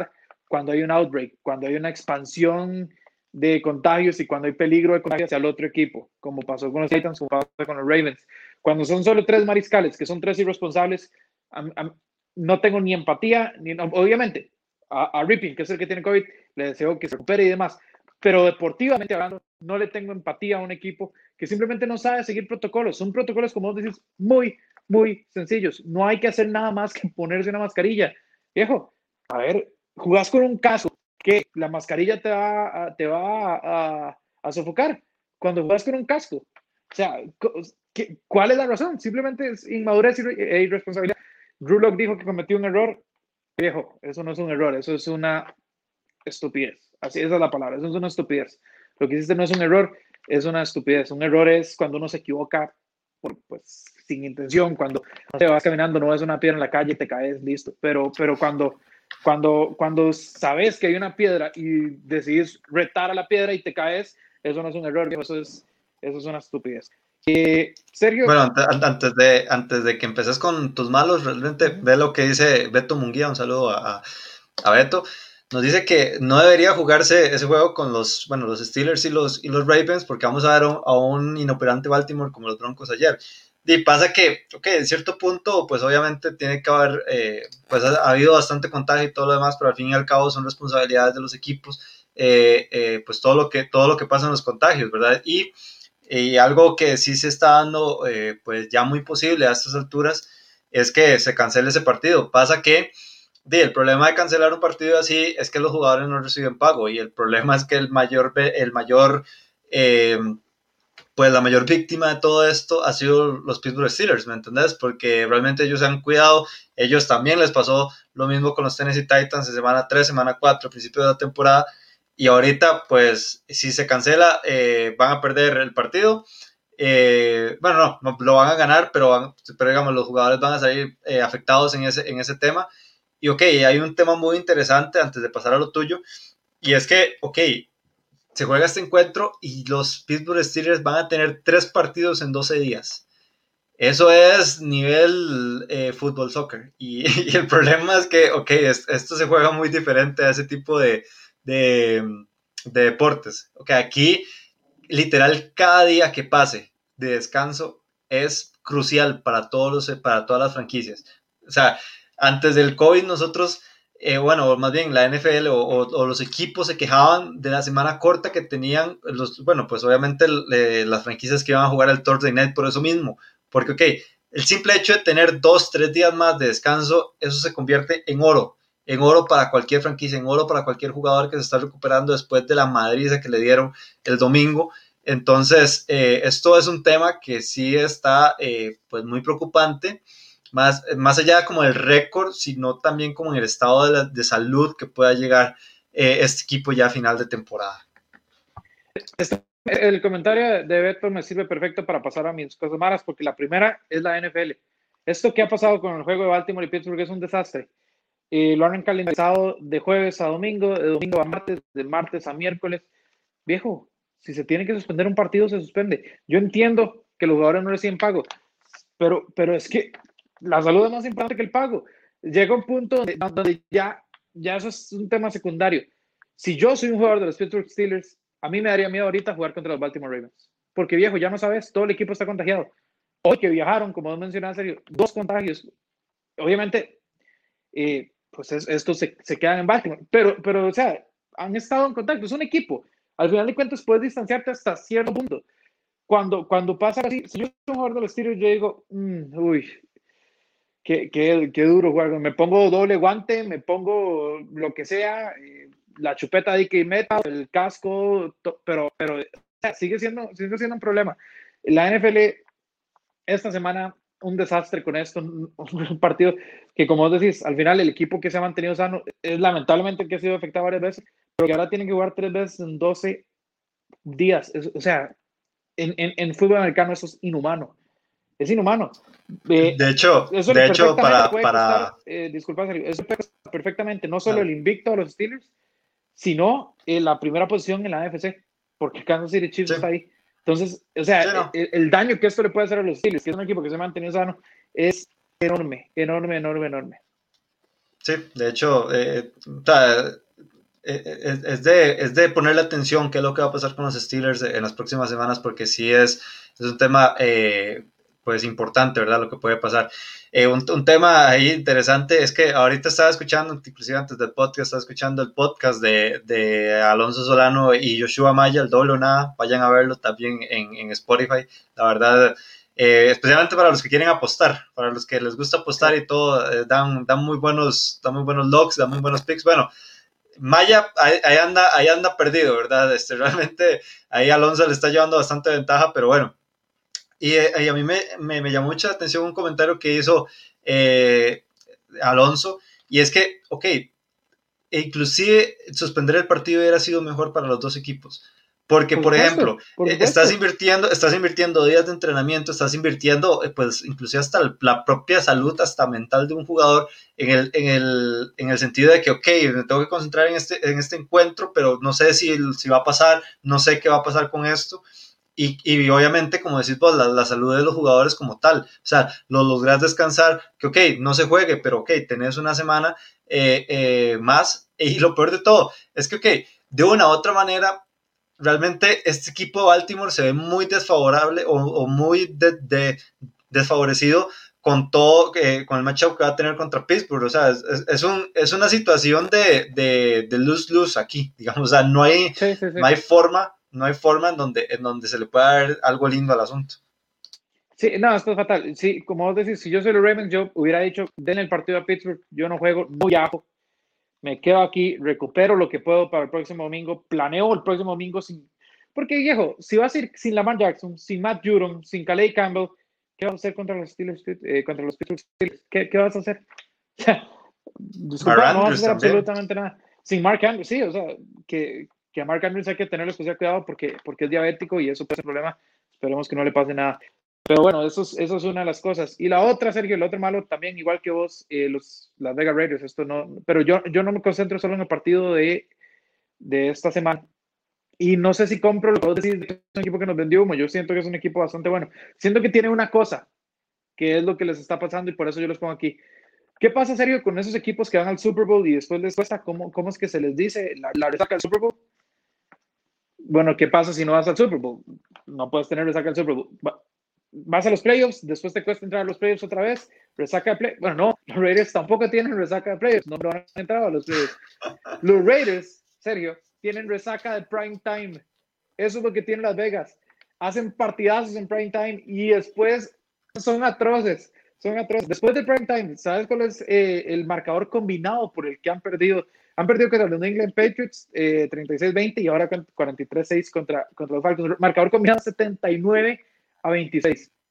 cuando hay un outbreak, cuando hay una expansión de contagios y cuando hay peligro de contagio hacia el otro equipo, como pasó con los Titans, como pasó con los Ravens. Cuando son solo 3 mariscales, que son 3 irresponsables, no tengo ni empatía, obviamente, a Ripping, que es el que tiene COVID, le deseo que se recupere y demás, pero deportivamente hablando, no le tengo empatía a un equipo que simplemente no sabe seguir protocolos. Son protocolos, como vos decís, muy, muy sencillos. No hay que hacer nada más que ponerse una mascarilla. Viejo, a ver, jugás con un caso que la mascarilla te va a sofocar cuando juegas con un casco. O sea, ¿cuál es la razón? Simplemente es inmadurez e irresponsabilidad. Drew Lock dijo que cometió un error. Viejo, eso no es un error, eso es una estupidez. Así esa es la palabra, eso es una estupidez. Lo que hiciste no es un error, es una estupidez. Un error es cuando uno se equivoca pues, sin intención, cuando te vas caminando, no ves una piedra en la calle, te caes, listo. Pero cuando sabes que hay una piedra y decidís retar a la piedra y te caes, eso no es un error, eso es una estupidez. Sergio. Bueno, antes de que empeces con tus malos, realmente ve lo que dice Beto Munguía, un saludo a Beto. Nos dice que no debería jugarse ese juego con los Steelers y los Ravens porque vamos a ver a un inoperante Baltimore como los Broncos ayer. Y pasa que, en cierto punto, pues obviamente tiene que haber, pues ha habido bastante contagio y todo lo demás, pero al fin y al cabo son responsabilidades de los equipos, pues todo lo que pasa en los contagios, ¿verdad? Y algo que sí se está dando, pues ya muy posible a estas alturas, es que se cancele ese partido. Pasa que el problema de cancelar un partido así es que los jugadores no reciben pago y el problema es que pues la mayor víctima de todo esto ha sido los Pittsburgh Steelers, ¿me entendés? Porque realmente ellos se han cuidado, ellos también les pasó lo mismo con los Tennessee Titans en semana 3, semana 4, principio de la temporada, y ahorita pues si se cancela van a perder el partido. Bueno, no lo van a ganar, pero digamos los jugadores van a salir afectados en ese tema. Y hay un tema muy interesante antes de pasar a lo tuyo, y es que, se juega este encuentro y los Pittsburgh Steelers van a tener 3 partidos en 12 días. Eso es nivel fútbol, soccer. Y el problema es que, esto se juega muy diferente a ese tipo de deportes. Aquí, literal, cada día que pase de descanso es crucial para todas las franquicias. O sea, antes del COVID nosotros, más bien la NFL o los equipos se quejaban de la semana corta que tenían pues obviamente las franquicias que iban a jugar el Thursday Night por eso mismo, porque el simple hecho de tener 2-3 días más de descanso, eso se convierte en oro para cualquier franquicia, en oro para cualquier jugador que se está recuperando después de la madriza que le dieron el domingo. Entonces, esto es un tema que sí está pues muy preocupante, más allá como del récord, sino también como en el estado de salud que pueda llegar este equipo ya a final de temporada. El comentario de Beto me sirve perfecto para pasar a mis cosas malas, porque la primera es la NFL. Esto que ha pasado con el juego de Baltimore y Pittsburgh es un desastre. Lo han calendarizado de jueves a domingo, de domingo a martes, de martes a miércoles. Viejo, si se tiene que suspender un partido, se suspende. Yo entiendo que los jugadores no reciben pago, pero es que la salud es más importante que el pago. Llega un punto donde ya eso es un tema secundario. Si yo soy un jugador de los Pittsburgh Steelers, a mí me daría miedo ahorita jugar contra los Baltimore Ravens. Porque, viejo, ya no sabes, todo el equipo está contagiado. Hoy que viajaron, como mencionaste, Sergio, 2 contagios. Obviamente, pues estos se quedan en Baltimore. Pero, o sea, han estado en contacto. Es un equipo. Al final de cuentas, puedes distanciarte hasta cierto punto. Cuando pasa así, si yo soy un jugador de los Steelers, yo digo, uy, qué duro jugar. Me pongo doble guante, me pongo lo que sea, la chupeta de DK Metcalf, el casco, pero sigue siendo un problema. La NFL esta semana un desastre con esto, un partido que, como vos decís, al final el equipo que se ha mantenido sano es lamentablemente que ha sido afectado varias veces, pero que ahora tienen que jugar 3 veces en 12 días. O sea, en fútbol americano eso es inhumano. Es inhumano. De hecho, para disculpa, Sergio, eso puede costar perfectamente no solo el invicto a los Steelers, sino la primera posición en la AFC, porque Kansas City Chiefs está ahí. Entonces, o sea, el daño que esto le puede hacer a los Steelers, que es un equipo que se ha mantenido sano, es enorme. Sí, de hecho, es de ponerle atención qué es lo que va a pasar con los Steelers en las próximas semanas, porque sí es un tema pues importante, ¿verdad? Lo que puede pasar. Un tema ahí interesante es que ahorita estaba escuchando, inclusive antes del podcast, estaba escuchando el podcast de Alonso Solano y Joshua Maya, el doble o nada, vayan a verlo también en Spotify, la verdad. Especialmente para los que quieren apostar, para los que les gusta apostar y todo, dan muy buenos logs, dan muy buenos picks. Bueno, Maya ahí anda perdido, ¿verdad? Realmente ahí Alonso le está llevando bastante ventaja, pero bueno. Y a mí me llamó mucha atención un comentario que hizo eh, Alonso, y es que, ok, inclusive suspender el partido hubiera sido mejor para los dos equipos. Porque, Por por supuesto, ejemplo, por estás supuesto. invirtiendo días de entrenamiento, estás invirtiendo, pues, inclusive hasta la propia salud, hasta mental de un jugador, en el sentido de que, ok, me tengo que concentrar en este encuentro, pero no sé si va a pasar, no sé qué va a pasar con esto. Y obviamente, como decís vos, la salud de los jugadores como tal. O sea, los lográs descansar, que ok, no se juegue, pero ok, tenés una semana más. Y lo peor de todo es que, ok, de una u otra manera, realmente este equipo de Baltimore se ve muy desfavorable o muy desfavorecido con todo, con el matchup que va a tener contra Pittsburgh. O sea, es una situación de lose-lose aquí, digamos. O sea, Sí, sí, sí. no hay forma en donde se le pueda dar algo lindo al asunto. Sí, no, esto es fatal. Sí, como vos decís, si yo soy los Ravens, yo hubiera dicho, den el partido a Pittsburgh, yo no juego, no viajo, me quedo aquí, recupero lo que puedo para el próximo domingo, planeo el próximo domingo sin... Porque, viejo, si vas a ir sin Lamar Jackson, sin Matt Judon, sin Calais Campbell, ¿qué vas a hacer contra los Steelers, contra los Pittsburgh Steelers? ¿Qué vas a hacer? O sea, Mark disculpa, no vas a Andrews hacer también. absolutamente nada. Sin Mark Andrews, sí, o sea, que a Mark Andrews hay que tenerle especial cuidado porque es diabético y eso puede ser un problema. Esperemos que no le pase nada. Pero bueno, eso es una de las cosas. Y la otra, Sergio, el otro malo también, igual que vos, las Vegas Raiders, esto no, pero yo no me concentro solo en el partido de esta semana. Y no sé si compro lo que vos decís, que es un equipo que nos vendió humo. Yo siento que es un equipo bastante bueno. Siento que tiene una cosa, que es lo que les está pasando y por eso yo los pongo aquí. ¿Qué pasa, Sergio, con esos equipos que van al Super Bowl y después les cuesta? ¿Cómo es que se les dice la resaca del Super Bowl? Bueno, ¿qué pasa si no vas al Super Bowl? No puedes tener resaca del Super Bowl. Vas a los playoffs, después te cuesta entrar a los playoffs otra vez, resaca de playoffs. Bueno, no, los Raiders tampoco tienen resaca de playoffs, no van a entrar a los playoffs. Los Raiders, Sergio, tienen resaca de prime time. Eso es lo que tienen Las Vegas. Hacen partidazos en prime time y después son atroces. Son atroces. Después del prime time, ¿sabes cuál es el marcador combinado por el que han perdido? Han perdido contra los New England Patriots 36-20 y ahora 43-6 contra los Falcons. Marcador combinado 79-26.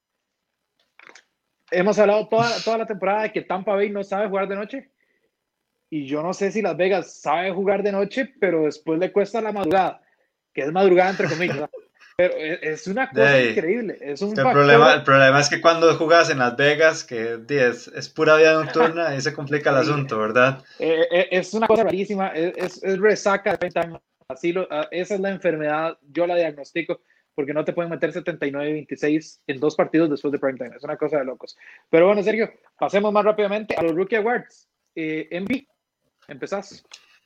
Hemos hablado toda la temporada de que Tampa Bay no sabe jugar de noche. Y yo no sé si Las Vegas sabe jugar de noche, pero después le cuesta la madrugada, que es madrugada entre comillas, ¿verdad? Pero es una cosa De, increíble, es un el problema, el factor. problema es que cuando jugas en Las Vegas, que es pura vida nocturna, ahí se complica el Y, asunto, ¿verdad? es una cosa rarísima, es resaca de prime time. Así esa es la enfermedad, yo la diagnostico, porque no te pueden meter 79-26 en dos partidos después de prime time. Es una cosa de locos. Pero bueno, Sergio, pasemos más rápidamente a los Rookie Awards. MVP, empezás.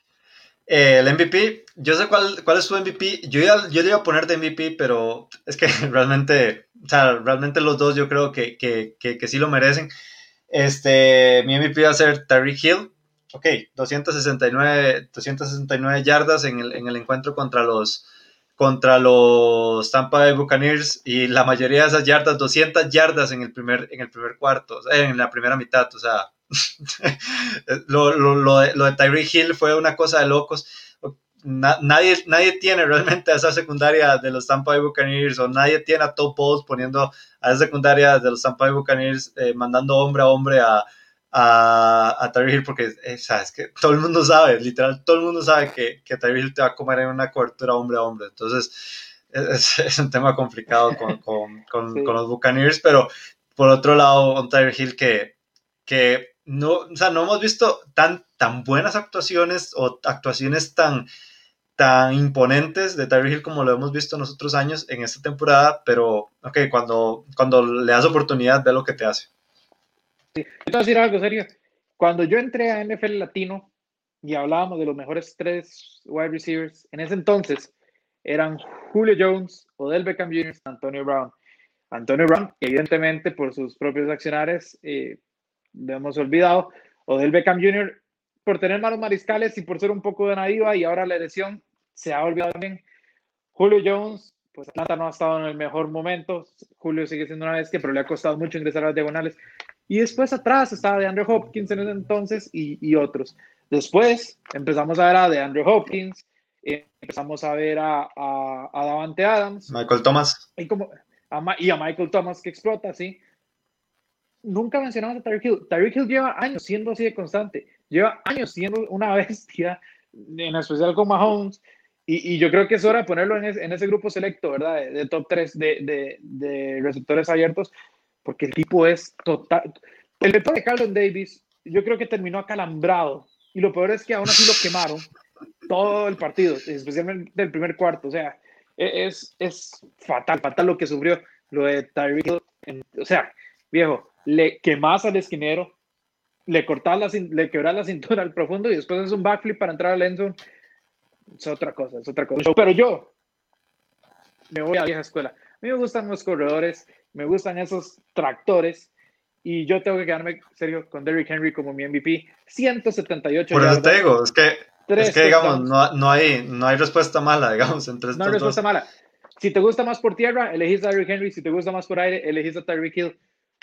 El MVP, yo sé cuál es tu MVP. Yo le iba a poner de MVP, pero es que realmente, o sea, realmente los dos yo creo que sí lo merecen. Mi MVP va a ser Tyreek Hill. Ok, 269 yardas en el encuentro contra los Tampa Bay Buccaneers, y la mayoría de esas yardas, 200 yardas en el primer cuarto, en la primera mitad. O sea, lo de Tyreek Hill fue una cosa de locos. Nadie tiene realmente a esa secundaria de los Tampa Bay Buccaneers, o nadie tiene a Todd Bowles poniendo a esa secundaria de los Tampa Bay Buccaneers, mandando hombre a hombre a Tyreek Hill, porque sabes que todo el mundo sabe, literal, todo el mundo sabe que Tyreek Hill te va a comer en una cobertura hombre a hombre. Entonces, es un tema complicado con Sí. los Buccaneers, pero por otro lado, un Tyreek Hill que no, o sea, no hemos visto tan buenas actuaciones o actuaciones tan imponentes de Tyreek Hill como lo hemos visto en los otros años en esta temporada, pero ok, cuando le das oportunidad, ve lo que te hace. Yo te voy a decir algo serio. Cuando yo entré a NFL Latino, y hablábamos de los mejores 3 wide receivers, en ese entonces eran Julio Jones, Odell Beckham Jr., Antonio Brown. Antonio Brown, que evidentemente por sus propios accionares lo hemos olvidado. Odell Beckham Jr., por tener malos mariscales y por ser un poco de naiva, y ahora la lesión se ha olvidado también. Julio Jones, pues Atlanta no ha estado en el mejor momento. Julio sigue siendo una bestia, pero le ha costado mucho ingresar a las diagonales. Y después atrás estaba DeAndre Hopkins en ese entonces y otros. Después empezamos a ver a DeAndre Hopkins, empezamos a ver a Davante Adams. Michael Thomas. Y a Michael Thomas, que explota, ¿sí? Nunca mencionamos a Tyreek Hill. Tyreek Hill lleva años siendo así de constante. Lleva años siendo una bestia, en especial con Mahomes. Y yo creo que es hora de ponerlo en ese grupo selecto, ¿verdad? De top 3 de receptores abiertos, porque el tipo es total. El retorno de Carlton Davis, yo creo que terminó acalambrado. Y lo peor es que aún así lo quemaron todo el partido, especialmente el primer cuarto. O sea, es fatal lo que sufrió lo de Tyreek Hill. O sea, viejo, le quemas al esquinero, le quebras la cintura al profundo y después es un backflip para entrar al end zone. Es otra cosa. Pero yo me voy a la vieja escuela. A mí me gustan los corredores, me gustan esos tractores, y yo tengo que quedarme, serio, con Derrick Henry como mi MVP. 178 Por eso yardas. te digo, es que digamos, touchdowns. no hay respuesta mala, digamos, entre estos no hay respuesta dos. mala. Si te gusta más por tierra, elegís a Derrick Henry. Si te gusta más por aire, elegís a Tyreek Hill.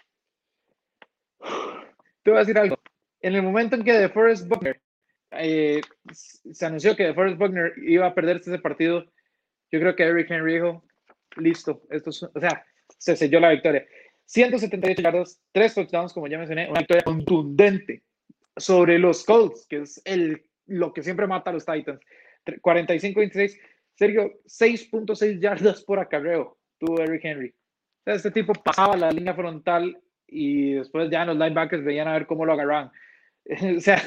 Te voy a decir algo. En el momento en que DeForest Buckner se anunció que DeForest Buckner iba a perderse ese partido, yo creo que Derrick Henry dijo, listo, o sea, se selló la victoria. 178 yardas, 3 touchdowns, como ya mencioné, una victoria contundente sobre los Colts, que es lo que siempre mata a los Titans. 45-26, Sergio, 6.6 yardas por acarreo tuvo Derrick Henry. O sea, este tipo pasaba la línea frontal y después ya los linebackers veían a ver cómo lo agarraban. O sea,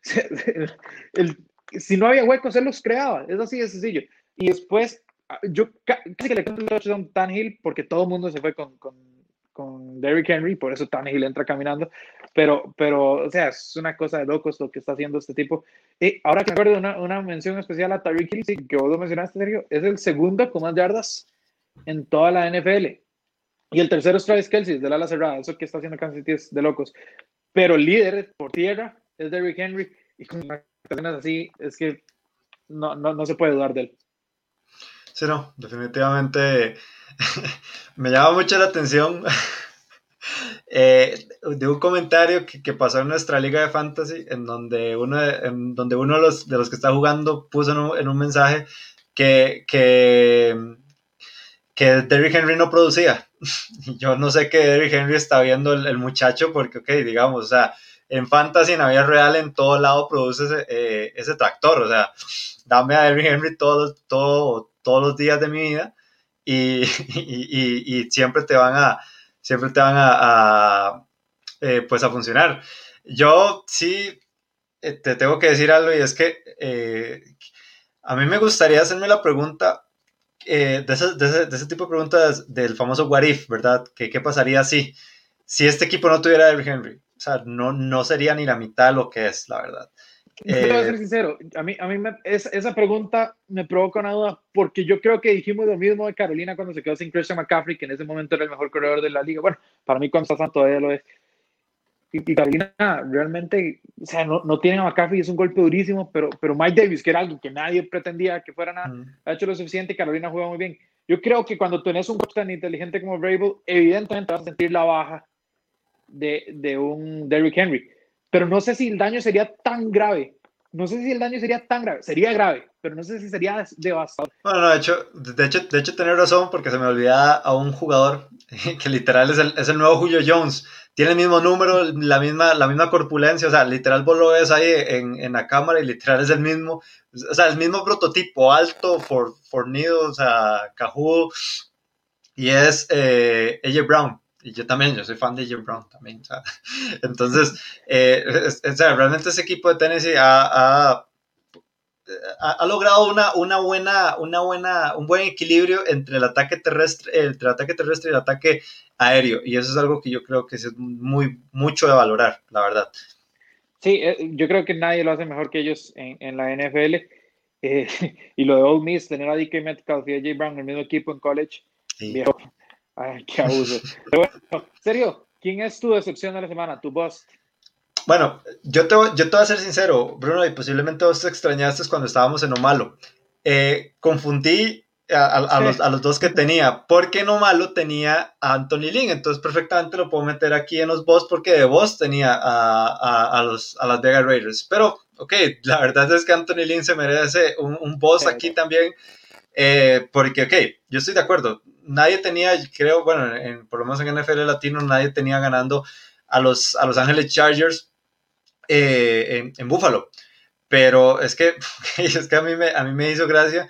si no había huecos, él los creaba. Es así de sencillo. Y después, yo casi que le canto el touchdown a Tannehill porque todo el mundo se fue con Derrick Henry, por eso Tannehill entra caminando. Pero, o sea, es una cosa de locos lo que está haciendo este tipo. Ahora que me acuerdo, una mención especial a Tyreek Hill, sí, que vos lo mencionaste, Sergio, es el segundo con más yardas en toda la NFL. Y el tercero es Travis Kelce, del ala cerrada. Eso que está haciendo Kansas City es de locos. Pero el líder por tierra es Derrick Henry. Y con actuaciones así, es que no se puede dudar de él. Sí, no, definitivamente me llama mucho la atención de un comentario que pasó en nuestra liga de fantasy, en donde uno de los que está jugando puso en un mensaje que Derrick Henry no producía. Yo no sé qué Derrick Henry está viendo el muchacho, porque, ok, digamos, o sea, en fantasy, en la vida real, en todo lado produce ese tractor. O sea, dame a Derrick Henry todos los días de mi vida y siempre te van a pues a funcionar. Yo sí te tengo que decir algo, y es que a mí me gustaría hacerme la pregunta de ese tipo de preguntas del famoso what if, ¿verdad? ¿Qué pasaría si este equipo no tuviera a Derrick Henry? O sea, no sería ni la mitad de lo que es, la verdad. Yo te voy a ser sincero, a mí esa pregunta me provoca una duda, porque yo creo que dijimos lo mismo de Carolina cuando se quedó sin Christian McCaffrey, que en ese momento era el mejor corredor de la liga. Bueno, para mí cuando está todavía lo es. Y Carolina realmente, o sea, no tienen a McCaffrey, es un golpe durísimo, pero Mike Davis, que era algo que nadie pretendía que fuera nada, ha hecho lo suficiente y Carolina juega muy bien. Yo creo que cuando tenés un coach tan inteligente como Vrabel, evidentemente vas a sentir la baja de un Derrick Henry, pero no sé si el daño sería tan grave. Sería grave, pero no sé si sería devastador. Bueno, no, de hecho tenés razón, porque se me olvidaba a un jugador que literal es el nuevo Julio Jones. Tiene el mismo número, la misma corpulencia, o sea, literal vos lo ves ahí en la cámara y literal es el mismo prototipo, alto, fornido, o sea, cajudo, y es AJ Brown. Y yo soy fan de AJ Brown también, o sea, entonces, o sea, realmente ese equipo de Tennessee ha logrado un buen equilibrio entre el ataque terrestre y el ataque aéreo, y eso es algo que yo creo que es mucho de valorar, la verdad. Sí, yo creo que nadie lo hace mejor que ellos en la NFL. Eh, y lo de Ole Miss, tener a DK Metcalf y a Jay Brown en el mismo equipo en college, Sí. viejo, ay, qué abuso. Pero bueno, serio, ¿quién es tu decepción de la semana? Tu bust. Bueno, yo te voy a ser sincero, Bruno, y posiblemente vos te extrañaste cuando estábamos en Omalo. Confundí Sí, a los dos que tenía, porque en Omalo tenía a Anthony Lynn, entonces perfectamente lo puedo meter aquí en los boss, porque de boss tenía a las Vegas Raiders. Pero, ok, la verdad es que Anthony Lynn se merece un boss aquí también, porque, ok, yo estoy de acuerdo. Nadie tenía, creo, bueno, por lo menos en NFL Latino, nadie tenía ganando a los Ángeles Chargers en Buffalo. Pero es que, es que a mí me hizo gracia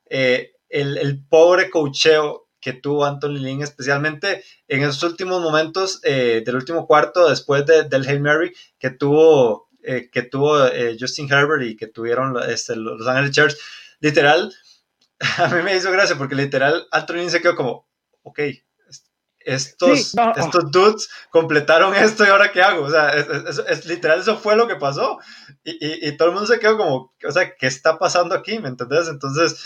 el pobre coacheo que tuvo Anthony Lynn, especialmente en esos últimos momentos del último cuarto, después del Hail Mary que tuvo Justin Herbert y que tuvieron los Ángeles Chargers. Literal, a mí me hizo gracia porque literal Anthony Lynn se quedó como, ok, sí, no, estos dudes completaron esto y ahora qué hago. O sea, literal, eso fue lo que pasó. Y todo el mundo se quedó como, o sea, ¿qué está pasando aquí? ¿Me entendés? Entonces,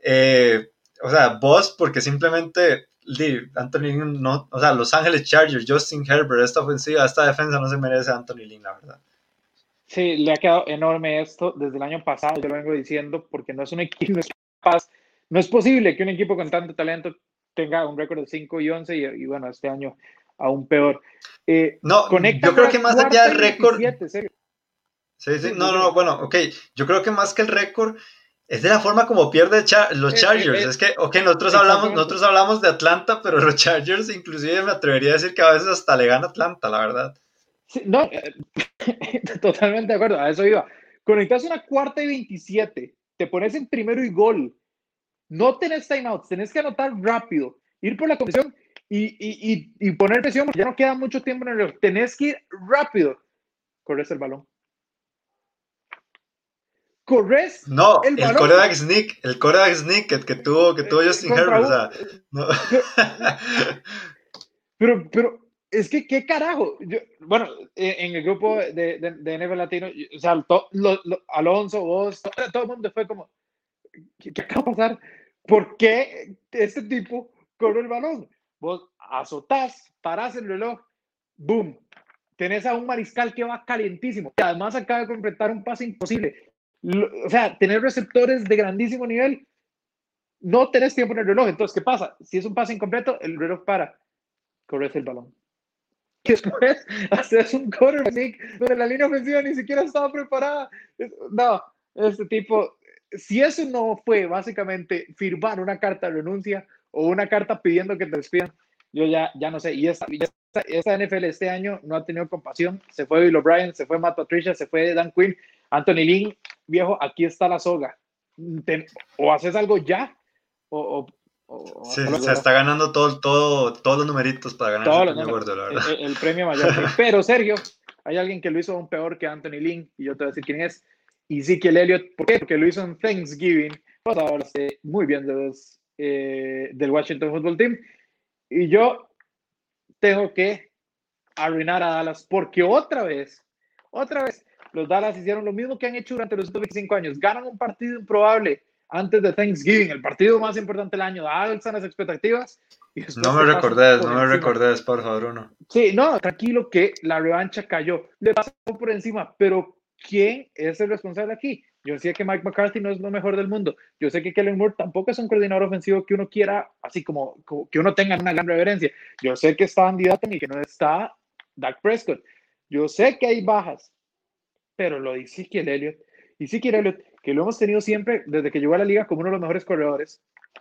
o sea, vos, porque simplemente Anthony Lynn, no, o sea, Los Ángeles Chargers, Justin Herbert, esta ofensiva, esta defensa no se merece a Anthony Lynn, la verdad. sí, le ha quedado enorme esto desde el año pasado, yo lo vengo diciendo, porque no es un equipo, no es capaz, no es posible que un equipo con tanto talento tenga un récord de 5-11 y bueno, este año aún peor. No, yo Conectan creo una que más allá cuarta del y récord, 27, serio. sí, sí, Sí, no, no, decime. bueno, ok, yo creo que más que el récord es de la forma como pierde los Chargers. Es que, ok, Exactamente. nosotros hablamos de Atlanta, pero los Chargers inclusive me atrevería a decir que a veces hasta le gana Atlanta, la verdad. Sí, no, totalmente de acuerdo, a eso iba. Conectas una cuarta y 27, te pones en primero y gol. No tenés timeouts, tenés que anotar rápido, ir por la comisión y poner presión, porque ya no queda mucho tiempo en el reloj. Tenés que ir rápido. Corres el balón. Corres No, el balón El quarterback sneak que tuvo Justin contra Herbert, o un. sea, no. Pero, pero es que, ¿qué carajo? Bueno, en el grupo de NFL Latino, o sea, Alonso, vos, todo el mundo fue como, ¿qué acaba de pasar? ¿Por qué este tipo corre el balón? Vos azotás, parás el reloj, boom. Tenés a un mariscal que va calientísimo, que además acaba de completar un pase imposible. O sea, tener receptores de grandísimo nivel, no tenés tiempo en el reloj. Entonces, ¿qué pasa? Si es un pase incompleto, el reloj para, corres el balón. Y después haces un quarterback donde la línea ofensiva ni siquiera estaba preparada. No, este tipo, si eso no fue básicamente firmar una carta de renuncia o una carta pidiendo que te despidan, yo ya no sé. Y esta NFL este año no ha tenido compasión. Se fue Bill O'Brien, se fue Matt Patricia, se fue Dan Quinn, Anthony Lynn. Viejo, aquí está la soga. O haces algo ya o, hasta luego, Se ¿verdad? está ganando todos los numeritos para ganarse el Todos los premio números, gordo, la verdad. el premio mayor, sí. Pero Sergio, hay alguien que lo hizo aún peor que Anthony Lynn, y yo te voy a decir quién es. Ezekiel Elliott, ¿por qué? Porque lo hizo en Thanksgiving. Pues ahora sé muy bien del Washington Football Team. Y yo tengo que arruinar a Dallas, porque otra vez, los Dallas hicieron lo mismo que han hecho durante los últimos 25 años. Ganan un partido improbable antes de Thanksgiving, el partido más importante del año, alzan las expectativas y después te pasan por No me encima. recordes, por favor, Bruno. Sí, no, tranquilo que la revancha cayó. Le pasó por encima, pero ¿quién es el responsable aquí? Yo sé que Mike McCarthy no es lo mejor del mundo. Yo sé que Kellen Moore tampoco es un coordinador ofensivo que uno quiera, así como que uno tenga una gran reverencia. Yo sé que está Andy Dalton y que no está Dak Prescott. Yo sé que hay bajas, pero lo dice Ezekiel Elliott. Ezekiel Elliott, que lo hemos tenido siempre desde que llegó a la liga como uno de los mejores corredores.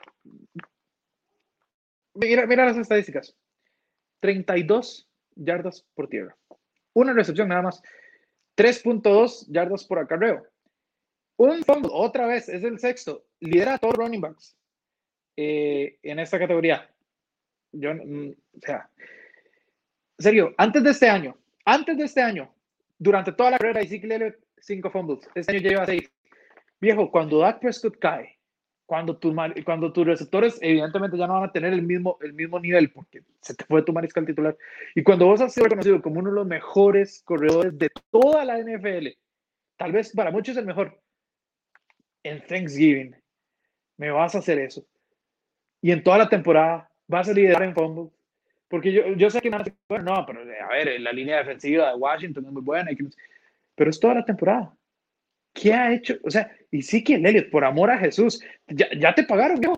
Mira las estadísticas. 32 yardas por tierra. Una recepción nada más. 3.2 yardas por acarreo. Un fumble, otra vez, es el sexto. Lidera a todos los running backs en esta categoría. O sea, en serio, antes de este año, durante toda la carrera, Ezekiel Elliott, 5 fumbles. Este año ya lleva 6. Viejo, cuando Dak Prescott cae, cuando tus receptores evidentemente ya no van a tener el mismo nivel porque se te fue tu mariscal titular. Y cuando vos has sido reconocido como uno de los mejores corredores de toda la NFL, tal vez para muchos el mejor, en Thanksgiving me vas a hacer eso. Y en toda la temporada vas a liderar en fumbles. Porque yo sé que bueno, no, pero a ver, la línea defensiva de Washington es muy buena, pero es toda la temporada. ¿Qué ha hecho? O sea, y sí que el Elliott, por amor a Jesús, ya te pagaron, viejo.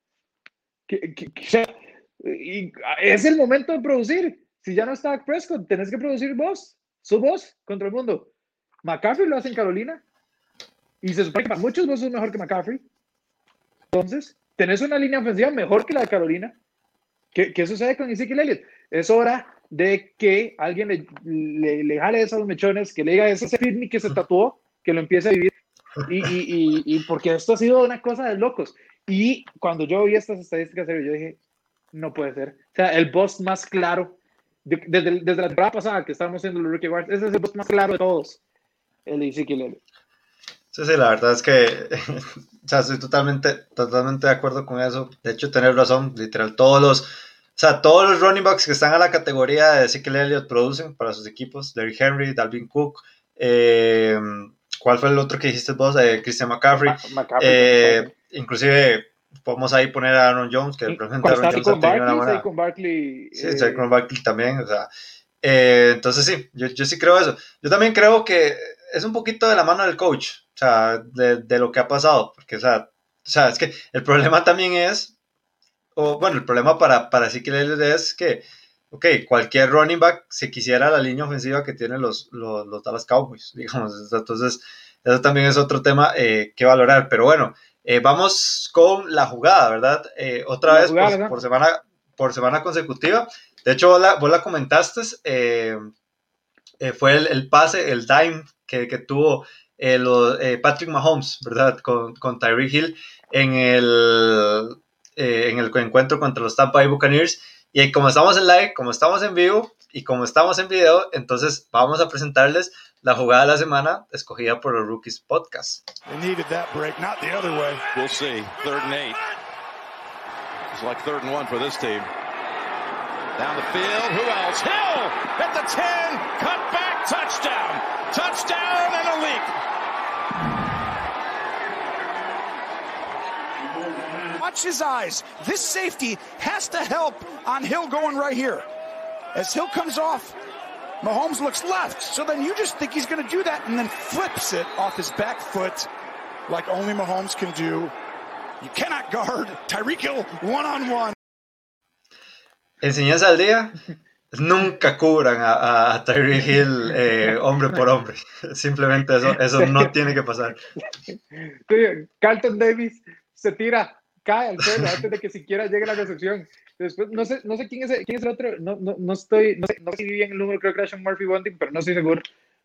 O sea, y es el momento de producir. Si ya no está Dak Prescott, tenés que producir vos. Sos vos contra el mundo. McCaffrey lo hace en Carolina. Y se supone que para muchos vos sos mejor que McCaffrey. Entonces, tenés una línea ofensiva mejor que la de Carolina. ¿Qué sucede con Ezekiel Elliott? Es hora de que alguien le jale esos mechones, que le diga ese firme que se tatuó, que lo empiece a vivir. Y porque esto ha sido una cosa de locos. Y cuando yo vi estas estadísticas, yo dije, no puede ser. O sea, el boss más claro, desde la temporada pasada que estábamos haciendo los Rookie Awards, ese es el boss más claro de todos, el de Ezekiel Elliott. Sí, la verdad es que o sea, estoy totalmente de acuerdo con eso. De hecho, tenés razón, literal, todos los running backs que están a la categoría de Ezekiel Elliott producen para sus equipos. Derrick Henry, Dalvin Cook, ¿cuál fue el otro que dijiste vos? Christian McCaffrey. Inclusive podemos ahí poner a Aaron Jones, que realmente Aaron Jones ha tenido una buena... con Barkley. Sí, con Barkley también, o sea... entonces sí, yo sí creo eso. Yo también creo que es un poquito de la mano del coach, o sea, de lo que ha pasado, porque, o sea, es que el problema también es, el problema para Ezekiel Elliott es que, ok, cualquier running back se quisiera la línea ofensiva que tienen los Dallas Cowboys, digamos, entonces eso también es otro tema que valorar, pero bueno, vamos con la jugada, ¿verdad? Otra vez por semana consecutiva. De hecho, vos la comentaste, fue el pase, el dime que tuvo Patrick Mahomes, ¿verdad? Con Tyreek Hill en el encuentro contra los Tampa Bay Buccaneers. Y como estamos en live, como estamos en vivo y como estamos en video, entonces vamos a presentarles la jugada de la semana escogida por los Rookies Podcast. They needed that break, not the other way. We'll see. 3rd and 8. It's like 3rd and 1 for this team. Down the field, who else? Hill at the 10, cut back, touchdown. Touchdown and a leak. Watch his eyes. This safety has to help on Hill going right here. As Hill comes off, Mahomes looks left, so then you just think he's going to do that and then flips it off his back foot like only Mahomes can do. You cannot guard Tyreek Hill one-on-one. Enseñanza al día, nunca cubran a Tyreek Hill hombre por hombre. Simplemente eso no tiene que pasar. Carlton Davis se tira, cae al suelo antes de que siquiera llegue la recepción. Después, no sé quién es el otro, no sé si bien el número, creo que era Sean Murphy Bunting, pero no estoy seguro.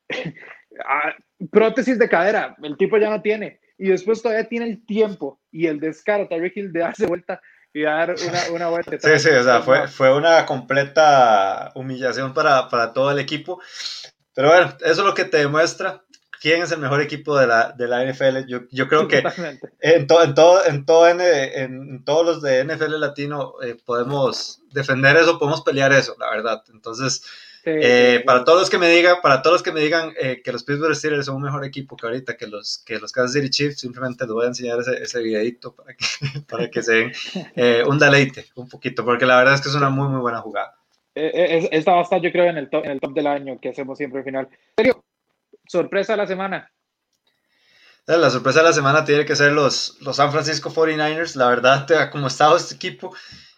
Prótesis de cadera, el tipo ya no tiene. Y después todavía tiene el tiempo y el descaro, Tyreek Hill, de darse vuelta y dar una vuelta. Sí, o sea, fue una completa humillación para todo el equipo. Pero bueno, eso es lo que te demuestra quién es el mejor equipo de la NFL. Yo creo que en todos los de NFL latino podemos defender eso, podemos pelear eso, la verdad. Entonces, para todos los que me digan que los Pittsburgh Steelers son un mejor equipo que ahorita que los Kansas City Chiefs, simplemente les voy a enseñar ese videito para que se den un deleite un poquito, porque la verdad es que es una muy muy buena jugada. Esta va a estar, yo creo, en el top del año que hacemos siempre al final. ¿Serio? Sorpresa de la semana. La sorpresa de la semana tiene que ser los San Francisco 49ers. La verdad, como estaba este equipo,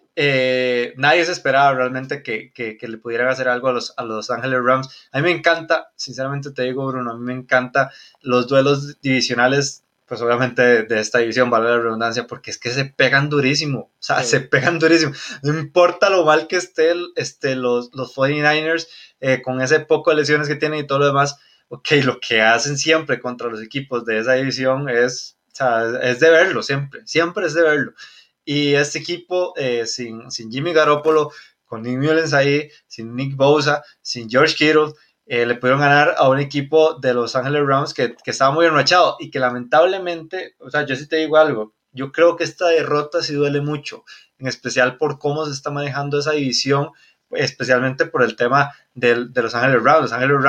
nadie se esperaba realmente que le pudieran hacer algo a los Ángeles Rams. A mí me encanta, sinceramente te digo, Bruno, a mí me encanta los duelos divisionales, pues obviamente de esta división, vale la redundancia, porque es que se pegan durísimo, o sea, sí. Se pegan durísimo. No importa lo mal que estén los 49ers, con ese poco de lesiones que tienen y todo lo demás, lo que hacen siempre contra los equipos de esa división es de verlo, siempre es de verlo. Y este equipo, sin Jimmy Garoppolo, con Nick Mullens ahí, sin Nick Bosa, sin George Kittle, le pudieron ganar a un equipo de Los Ángeles Rams que estaba muy enrachado y que lamentablemente, o sea, yo sí te digo algo, yo creo que esta derrota sí duele mucho, en especial por cómo se está manejando esa división, especialmente por el tema de Los Ángeles Rams.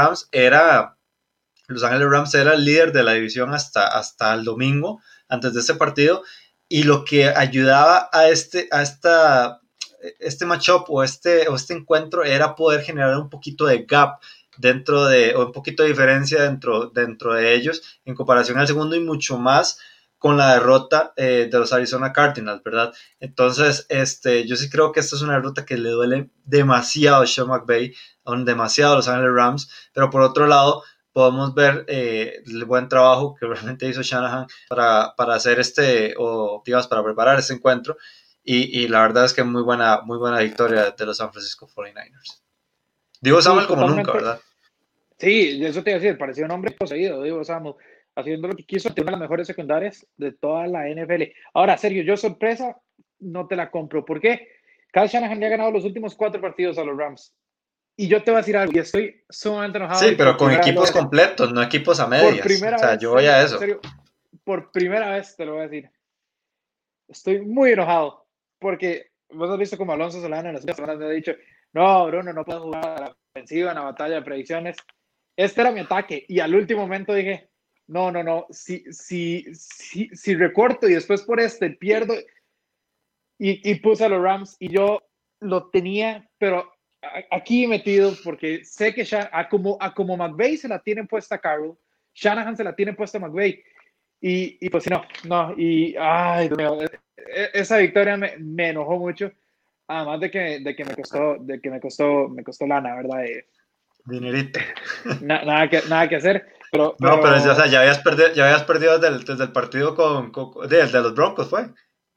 Los Ángeles Rams era el líder de la división hasta el domingo, antes de ese partido, y lo que ayudaba a este matchup o este encuentro era poder generar un poquito de gap o un poquito de diferencia dentro de ellos en comparación al segundo, y mucho más con la derrota de los Arizona Cardinals, ¿verdad? Entonces, yo sí creo que esta es una derrota que le duele demasiado a Sean McVay, demasiado a los Ángeles Rams, pero por otro lado, podemos ver el buen trabajo que realmente hizo Shanahan para hacer para preparar este encuentro, y la verdad es que muy buena victoria de los San Francisco 49ers. Digo Samuel, sí, como nunca, ¿verdad? Sí, eso te iba a decir, parecía un hombre poseído, digo Samuel, haciendo lo que quiso, tiene una de las mejores secundarias de toda la NFL. Ahora, Sergio, yo sorpresa no te la compro. ¿Por qué? Kyle Shanahan le ha ganado los últimos 4 partidos a los Rams. Y yo te voy a decir algo, y estoy sumamente enojado. Sí, pero con equipos completos, no equipos a medias. Por primera vez, yo voy a eso. Serio, por primera vez te lo voy a decir. Estoy muy enojado, porque vos has visto como Alonso Solano en las últimas semanas me ha dicho, no, Bruno, no puedo jugar a la ofensiva en la batalla de predicciones. Este era mi ataque, y al último momento dije, no, si recorto y después por pierdo, y puse a los Rams, y yo lo tenía, pero aquí metido, porque sé que como McVay se la tiene puesta a Carroll, Shanahan se la tiene puesta a McVay, y pues no, y ay, Dios mío, esa victoria me enojó mucho, además de que me costó lana, ¿verdad? Dinerito. Nada que hacer, pero no, pero o sea, ya habías perdido desde el partido de los Broncos, ¿fue?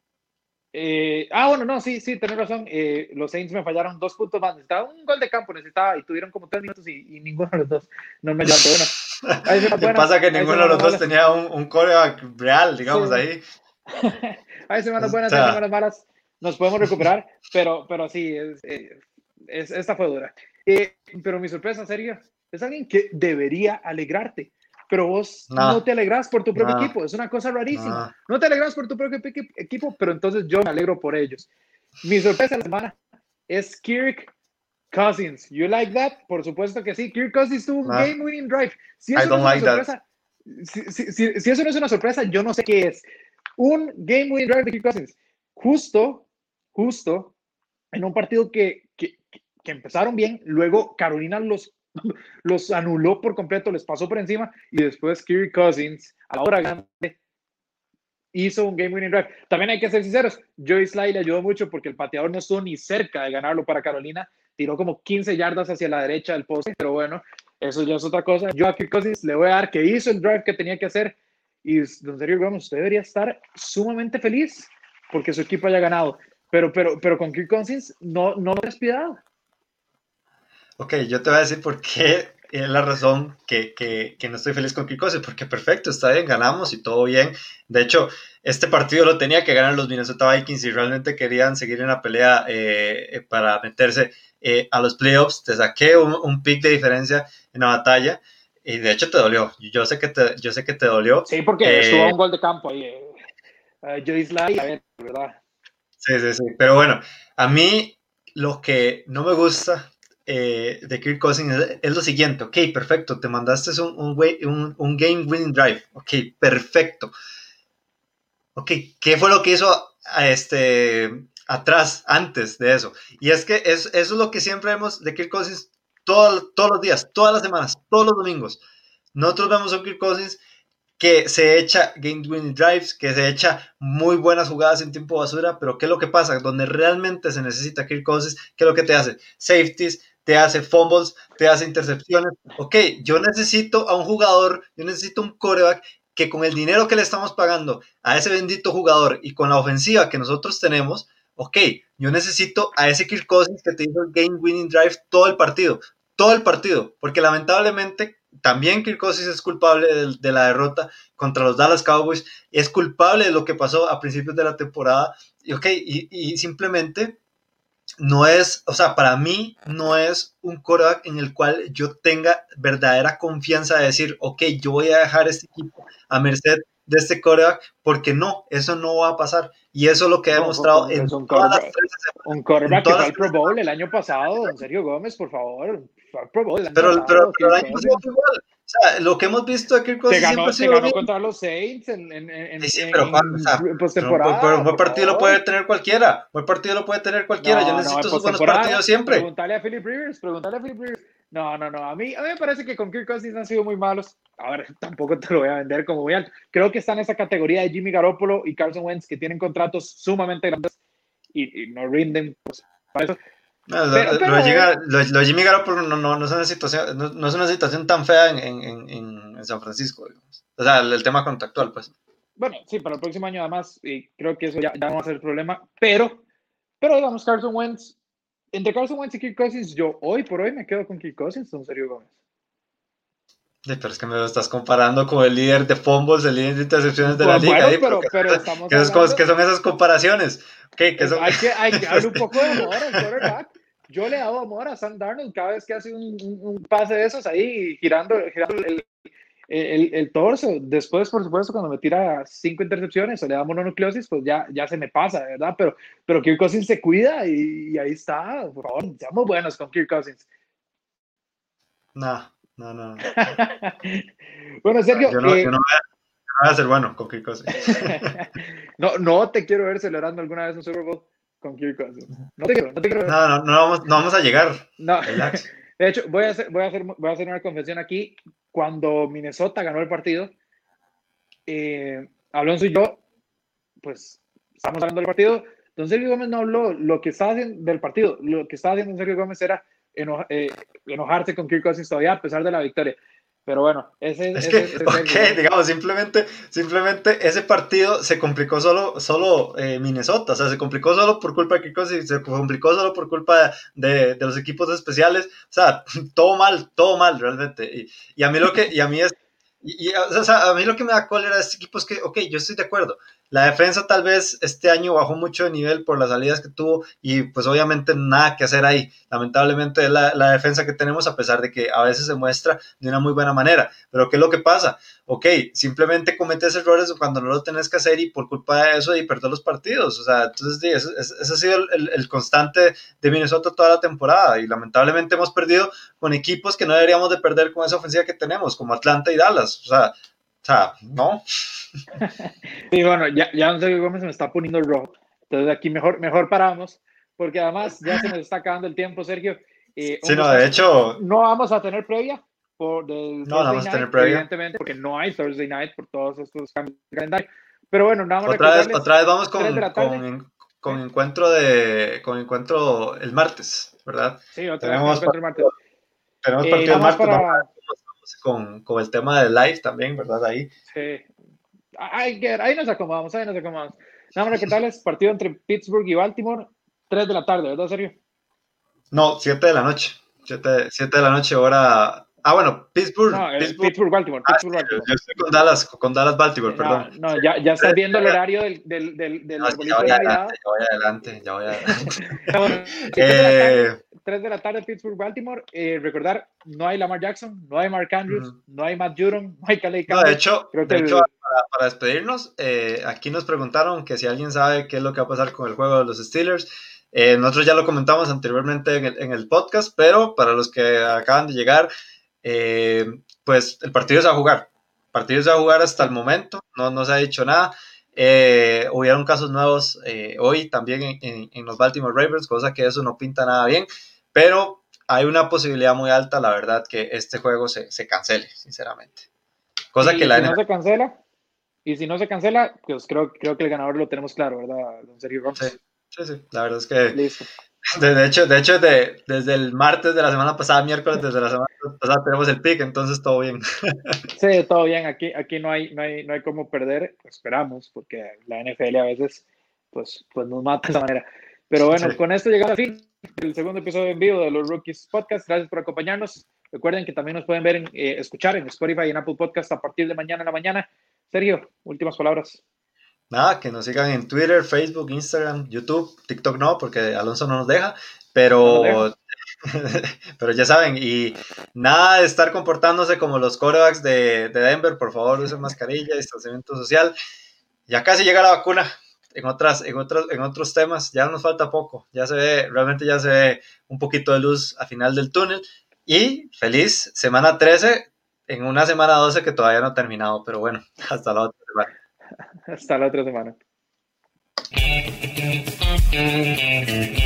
Bueno, no, sí, tenés razón. Los Saints me fallaron 2 puntos más. Necesitaba un gol de campo, y tuvieron como 3 minutos y ninguno de los dos no me ayudó. Bueno, ¿Qué pasa? Que ninguno de los dos tenía un coreback real, digamos, sí. Ahí. Hay semanas buenas, hay semanas malas. Nos podemos recuperar, pero sí, esta fue dura. Pero mi sorpresa, Sergio, es alguien que debería alegrarte. Pero vos no te alegras por tu propio equipo. Es una cosa rarísima. No te alegras por tu propio equipo, pero entonces yo me alegro por ellos. Mi sorpresa de la semana es Kirk Cousins. You like that? Por supuesto que sí. Kirk Cousins tuvo un game-winning drive. Si eso no es una sorpresa, si eso no es una sorpresa, yo no sé qué es. Un game-winning drive de Kirk Cousins. Justo en un partido que empezaron bien, luego Carolina los anuló por completo, les pasó por encima, y después Kirk Cousins, a la hora grande, hizo un game-winning drive. También hay que ser sinceros, Joey Sly le ayudó mucho porque el pateador no estuvo ni cerca de ganarlo para Carolina, tiró como 15 yardas hacia la derecha del poste, pero bueno, eso ya es otra cosa. Yo a Kirk Cousins le voy a dar que hizo el drive que tenía que hacer, y don Sergio Ramos, usted debería estar sumamente feliz porque su equipo haya ganado, pero con Kirk Cousins no te has piedado. Ok, yo te voy a decir por qué es la razón que no estoy feliz con Kirk Cousins, porque perfecto, está bien, ganamos y todo bien. De hecho, este partido lo tenía que ganar los Minnesota Vikings y realmente querían seguir en la pelea para meterse a los playoffs. Te saqué un pick de diferencia en la batalla y de hecho te dolió. Yo sé que te dolió. Sí, porque estuvo un gol de campo ahí. Joey Sly, ¿verdad? Sí, pero bueno, a mí lo que no me gusta de Kirk Cousins es lo siguiente. Ok, perfecto, te mandaste un game winning drive. Ok, perfecto. Ok, ¿qué fue lo que hizo atrás, antes de eso? Y es que eso es lo que siempre vemos de Kirk Cousins todos los días, todas las semanas, todos los domingos. Nosotros vemos a Kirk Cousins que se echa game winning drives, que se echa muy buenas jugadas en tiempo basura, pero ¿qué es lo que pasa? Donde realmente se necesita Kirk Cousins, ¿qué es lo que te hace? Safeties, te hace fumbles, te hace intercepciones. Ok, yo necesito a un jugador, yo necesito un quarterback que con el dinero que le estamos pagando a ese bendito jugador y con la ofensiva que nosotros tenemos, ok, yo necesito a ese Kirk Cousins que te hizo el game winning drive todo el partido, porque lamentablemente también Kirk Cousins es culpable de la derrota contra los Dallas Cowboys, es culpable de lo que pasó a principios de la temporada, y simplemente no es, o sea, para mí no es un quarterback en el cual yo tenga verdadera confianza de decir, ok, yo voy a dejar este equipo a merced de este quarterback, porque no, eso no va a pasar. Y eso es lo que ha demostrado en todas las 13 semanas. Un quarterback que fue al Pro Bowl el año pasado, don Sergio Gómez, por favor. Fue al Pro Bowl el año Pero pasado. el año pasado fue igual. O sea, lo que hemos visto de Kirk Cousins siempre ha Se sido lo ganó mismo. contra los Saints Sí, pero Juan, o sea, postemporada. un buen partido lo puede tener cualquiera. Un buen partido lo puede tener cualquiera. Yo necesito sus buenos partidos siempre. Preguntarle a Philip Rivers. No. A mí me parece que con Kirk Cousins han sido muy malos. A ver, tampoco te lo voy a vender como muy alto. Creo que está en esa categoría de Jimmy Garoppolo y Carson Wentz, que tienen contratos sumamente grandes y no rinden. Pues, para eso. No, lo de Jimmy Garoppolo no es una situación tan fea en San Francisco, digamos. O sea, el tema contractual, pues. Bueno, sí, para el próximo año además, y creo que eso ya no va a ser el problema, pero digamos, Carson Wentz, entre Carson Wentz y Kirk Cousins, yo hoy por hoy me quedo con Kirk Cousins, don Sergio Gómez. Sí, pero es que me lo estás comparando con el líder de fumbles, el líder de intercepciones de la liga. Bueno, pero estamos hablando... ¿Qué son esas comparaciones? Hay que darle un poco de amor al quarterback. Yo le he dado amor a Sam Darnold cada vez que hace un pase de esos ahí, girando el torso. Después, por supuesto, cuando me tira 5 intercepciones o le da mononucleosis, pues ya se me pasa, ¿verdad? Pero Kirk Cousins se cuida y ahí está. Por favor, seamos buenos con Kirk Cousins. No. Bueno, Sergio. Yo no voy a ser bueno con Kirk Cousins. no te quiero ver celebrando alguna vez un Super Bowl con Kirk Cousins. No te quiero ver. No vamos a llegar. No. De hecho, voy a hacer una confesión aquí. Cuando Minnesota ganó el partido, Alonso y yo, pues, estamos hablando del partido. Don Sergio Gómez no habló lo que estaba haciendo del partido. Lo que estaba haciendo Don Sergio Gómez era enojarse con Kirk Cousins todavía a pesar de la victoria. Pero bueno, digamos, simplemente ese partido se complicó solo Minnesota, o sea, se complicó solo por culpa de Kirk Cousins, se complicó solo por culpa de los equipos especiales, o sea, todo mal realmente. Y a mí lo que, a mí lo que me da cólera de este equipo es que, ok, yo estoy de acuerdo, la defensa tal vez este año bajó mucho de nivel por las salidas que tuvo y pues obviamente nada que hacer ahí. Lamentablemente es la defensa que tenemos, a pesar de que a veces se muestra de una muy buena manera. Pero ¿qué es lo que pasa? Ok, simplemente cometes errores cuando no lo tenés que hacer y por culpa de eso y perder los partidos. O sea, entonces ese ha sido el constante de Minnesota toda la temporada y lamentablemente hemos perdido con equipos que no deberíamos de perder con esa ofensiva que tenemos, como Atlanta y Dallas. O sea, no. Sí, bueno, ya don Sergio Gómez me está poniendo el rojo. Entonces aquí mejor paramos, porque además ya se nos está acabando el tiempo, Sergio. Sí, no, de hecho... No vamos a tener previa no vamos a tener previa. Evidentemente, porque no hay Thursday Night por todos estos cambios de calendario. Pero bueno, nada más otra vez vamos con encuentro el martes, ¿verdad? Sí, otra vez encuentro el martes. Tenemos partido el martes, con el tema de live también, ¿verdad? Ahí. Sí. Ahí nos acomodamos. Nada más recordarles, partido entre Pittsburgh y Baltimore, 3 de la tarde, ¿verdad, Sergio? No, 7 de la noche. 7 de la noche, hora... bueno, Pittsburgh. No, Pittsburgh, Baltimore. Yo estoy con Dallas, Baltimore, perdón. No, ya estás viendo el horario del arbolito de Navidad. Ya voy adelante. 3 de la tarde, Pittsburgh, Baltimore. Recordar, no hay Lamar Jackson, no hay Mark Andrews, no hay Matt Judon, no hay Calais Campbell. No, de hecho para despedirnos, aquí nos preguntaron que si alguien sabe qué es lo que va a pasar con el juego de los Steelers. Nosotros ya lo comentamos anteriormente en el podcast, pero para los que acaban de llegar, pues el partido se va a jugar. El partido se va a jugar hasta el momento, no se ha dicho nada. Hubieron casos nuevos hoy también en los Baltimore Ravens, cosa que eso no pinta nada bien, pero hay una posibilidad muy alta, la verdad, que este juego se cancele, sinceramente. Cosa que no se cancela, y si no se cancela, pues creo que el ganador lo tenemos claro, ¿verdad, don Sergio Gómez? Sí, la verdad es que... Listo. De hecho, desde el martes de la semana pasada, miércoles, desde la semana pasada tenemos el pick, entonces todo bien. Sí, todo bien. Aquí no hay cómo perder, esperamos, porque la NFL a veces pues nos mata de esa manera. Pero bueno, sí. Con esto llegamos al fin del segundo episodio en vivo de los Rookies Podcast. Gracias por acompañarnos. Recuerden que también nos pueden ver, escuchar en Spotify y en Apple Podcast a partir de mañana en la mañana. Sergio, últimas palabras. Nada, que nos sigan en Twitter, Facebook, Instagram, YouTube, TikTok no, porque Alonso no nos deja, pero Pero ya saben, y nada de estar comportándose como los quarterbacks de Denver, por favor, usen mascarilla, distanciamiento social. Ya casi llega la vacuna. En otros temas, ya nos falta poco. Realmente ya se ve un poquito de luz al final del túnel. Y feliz semana 13 en una semana 12 que todavía no ha terminado. Pero bueno, hasta la otra semana. Hasta la otra semana.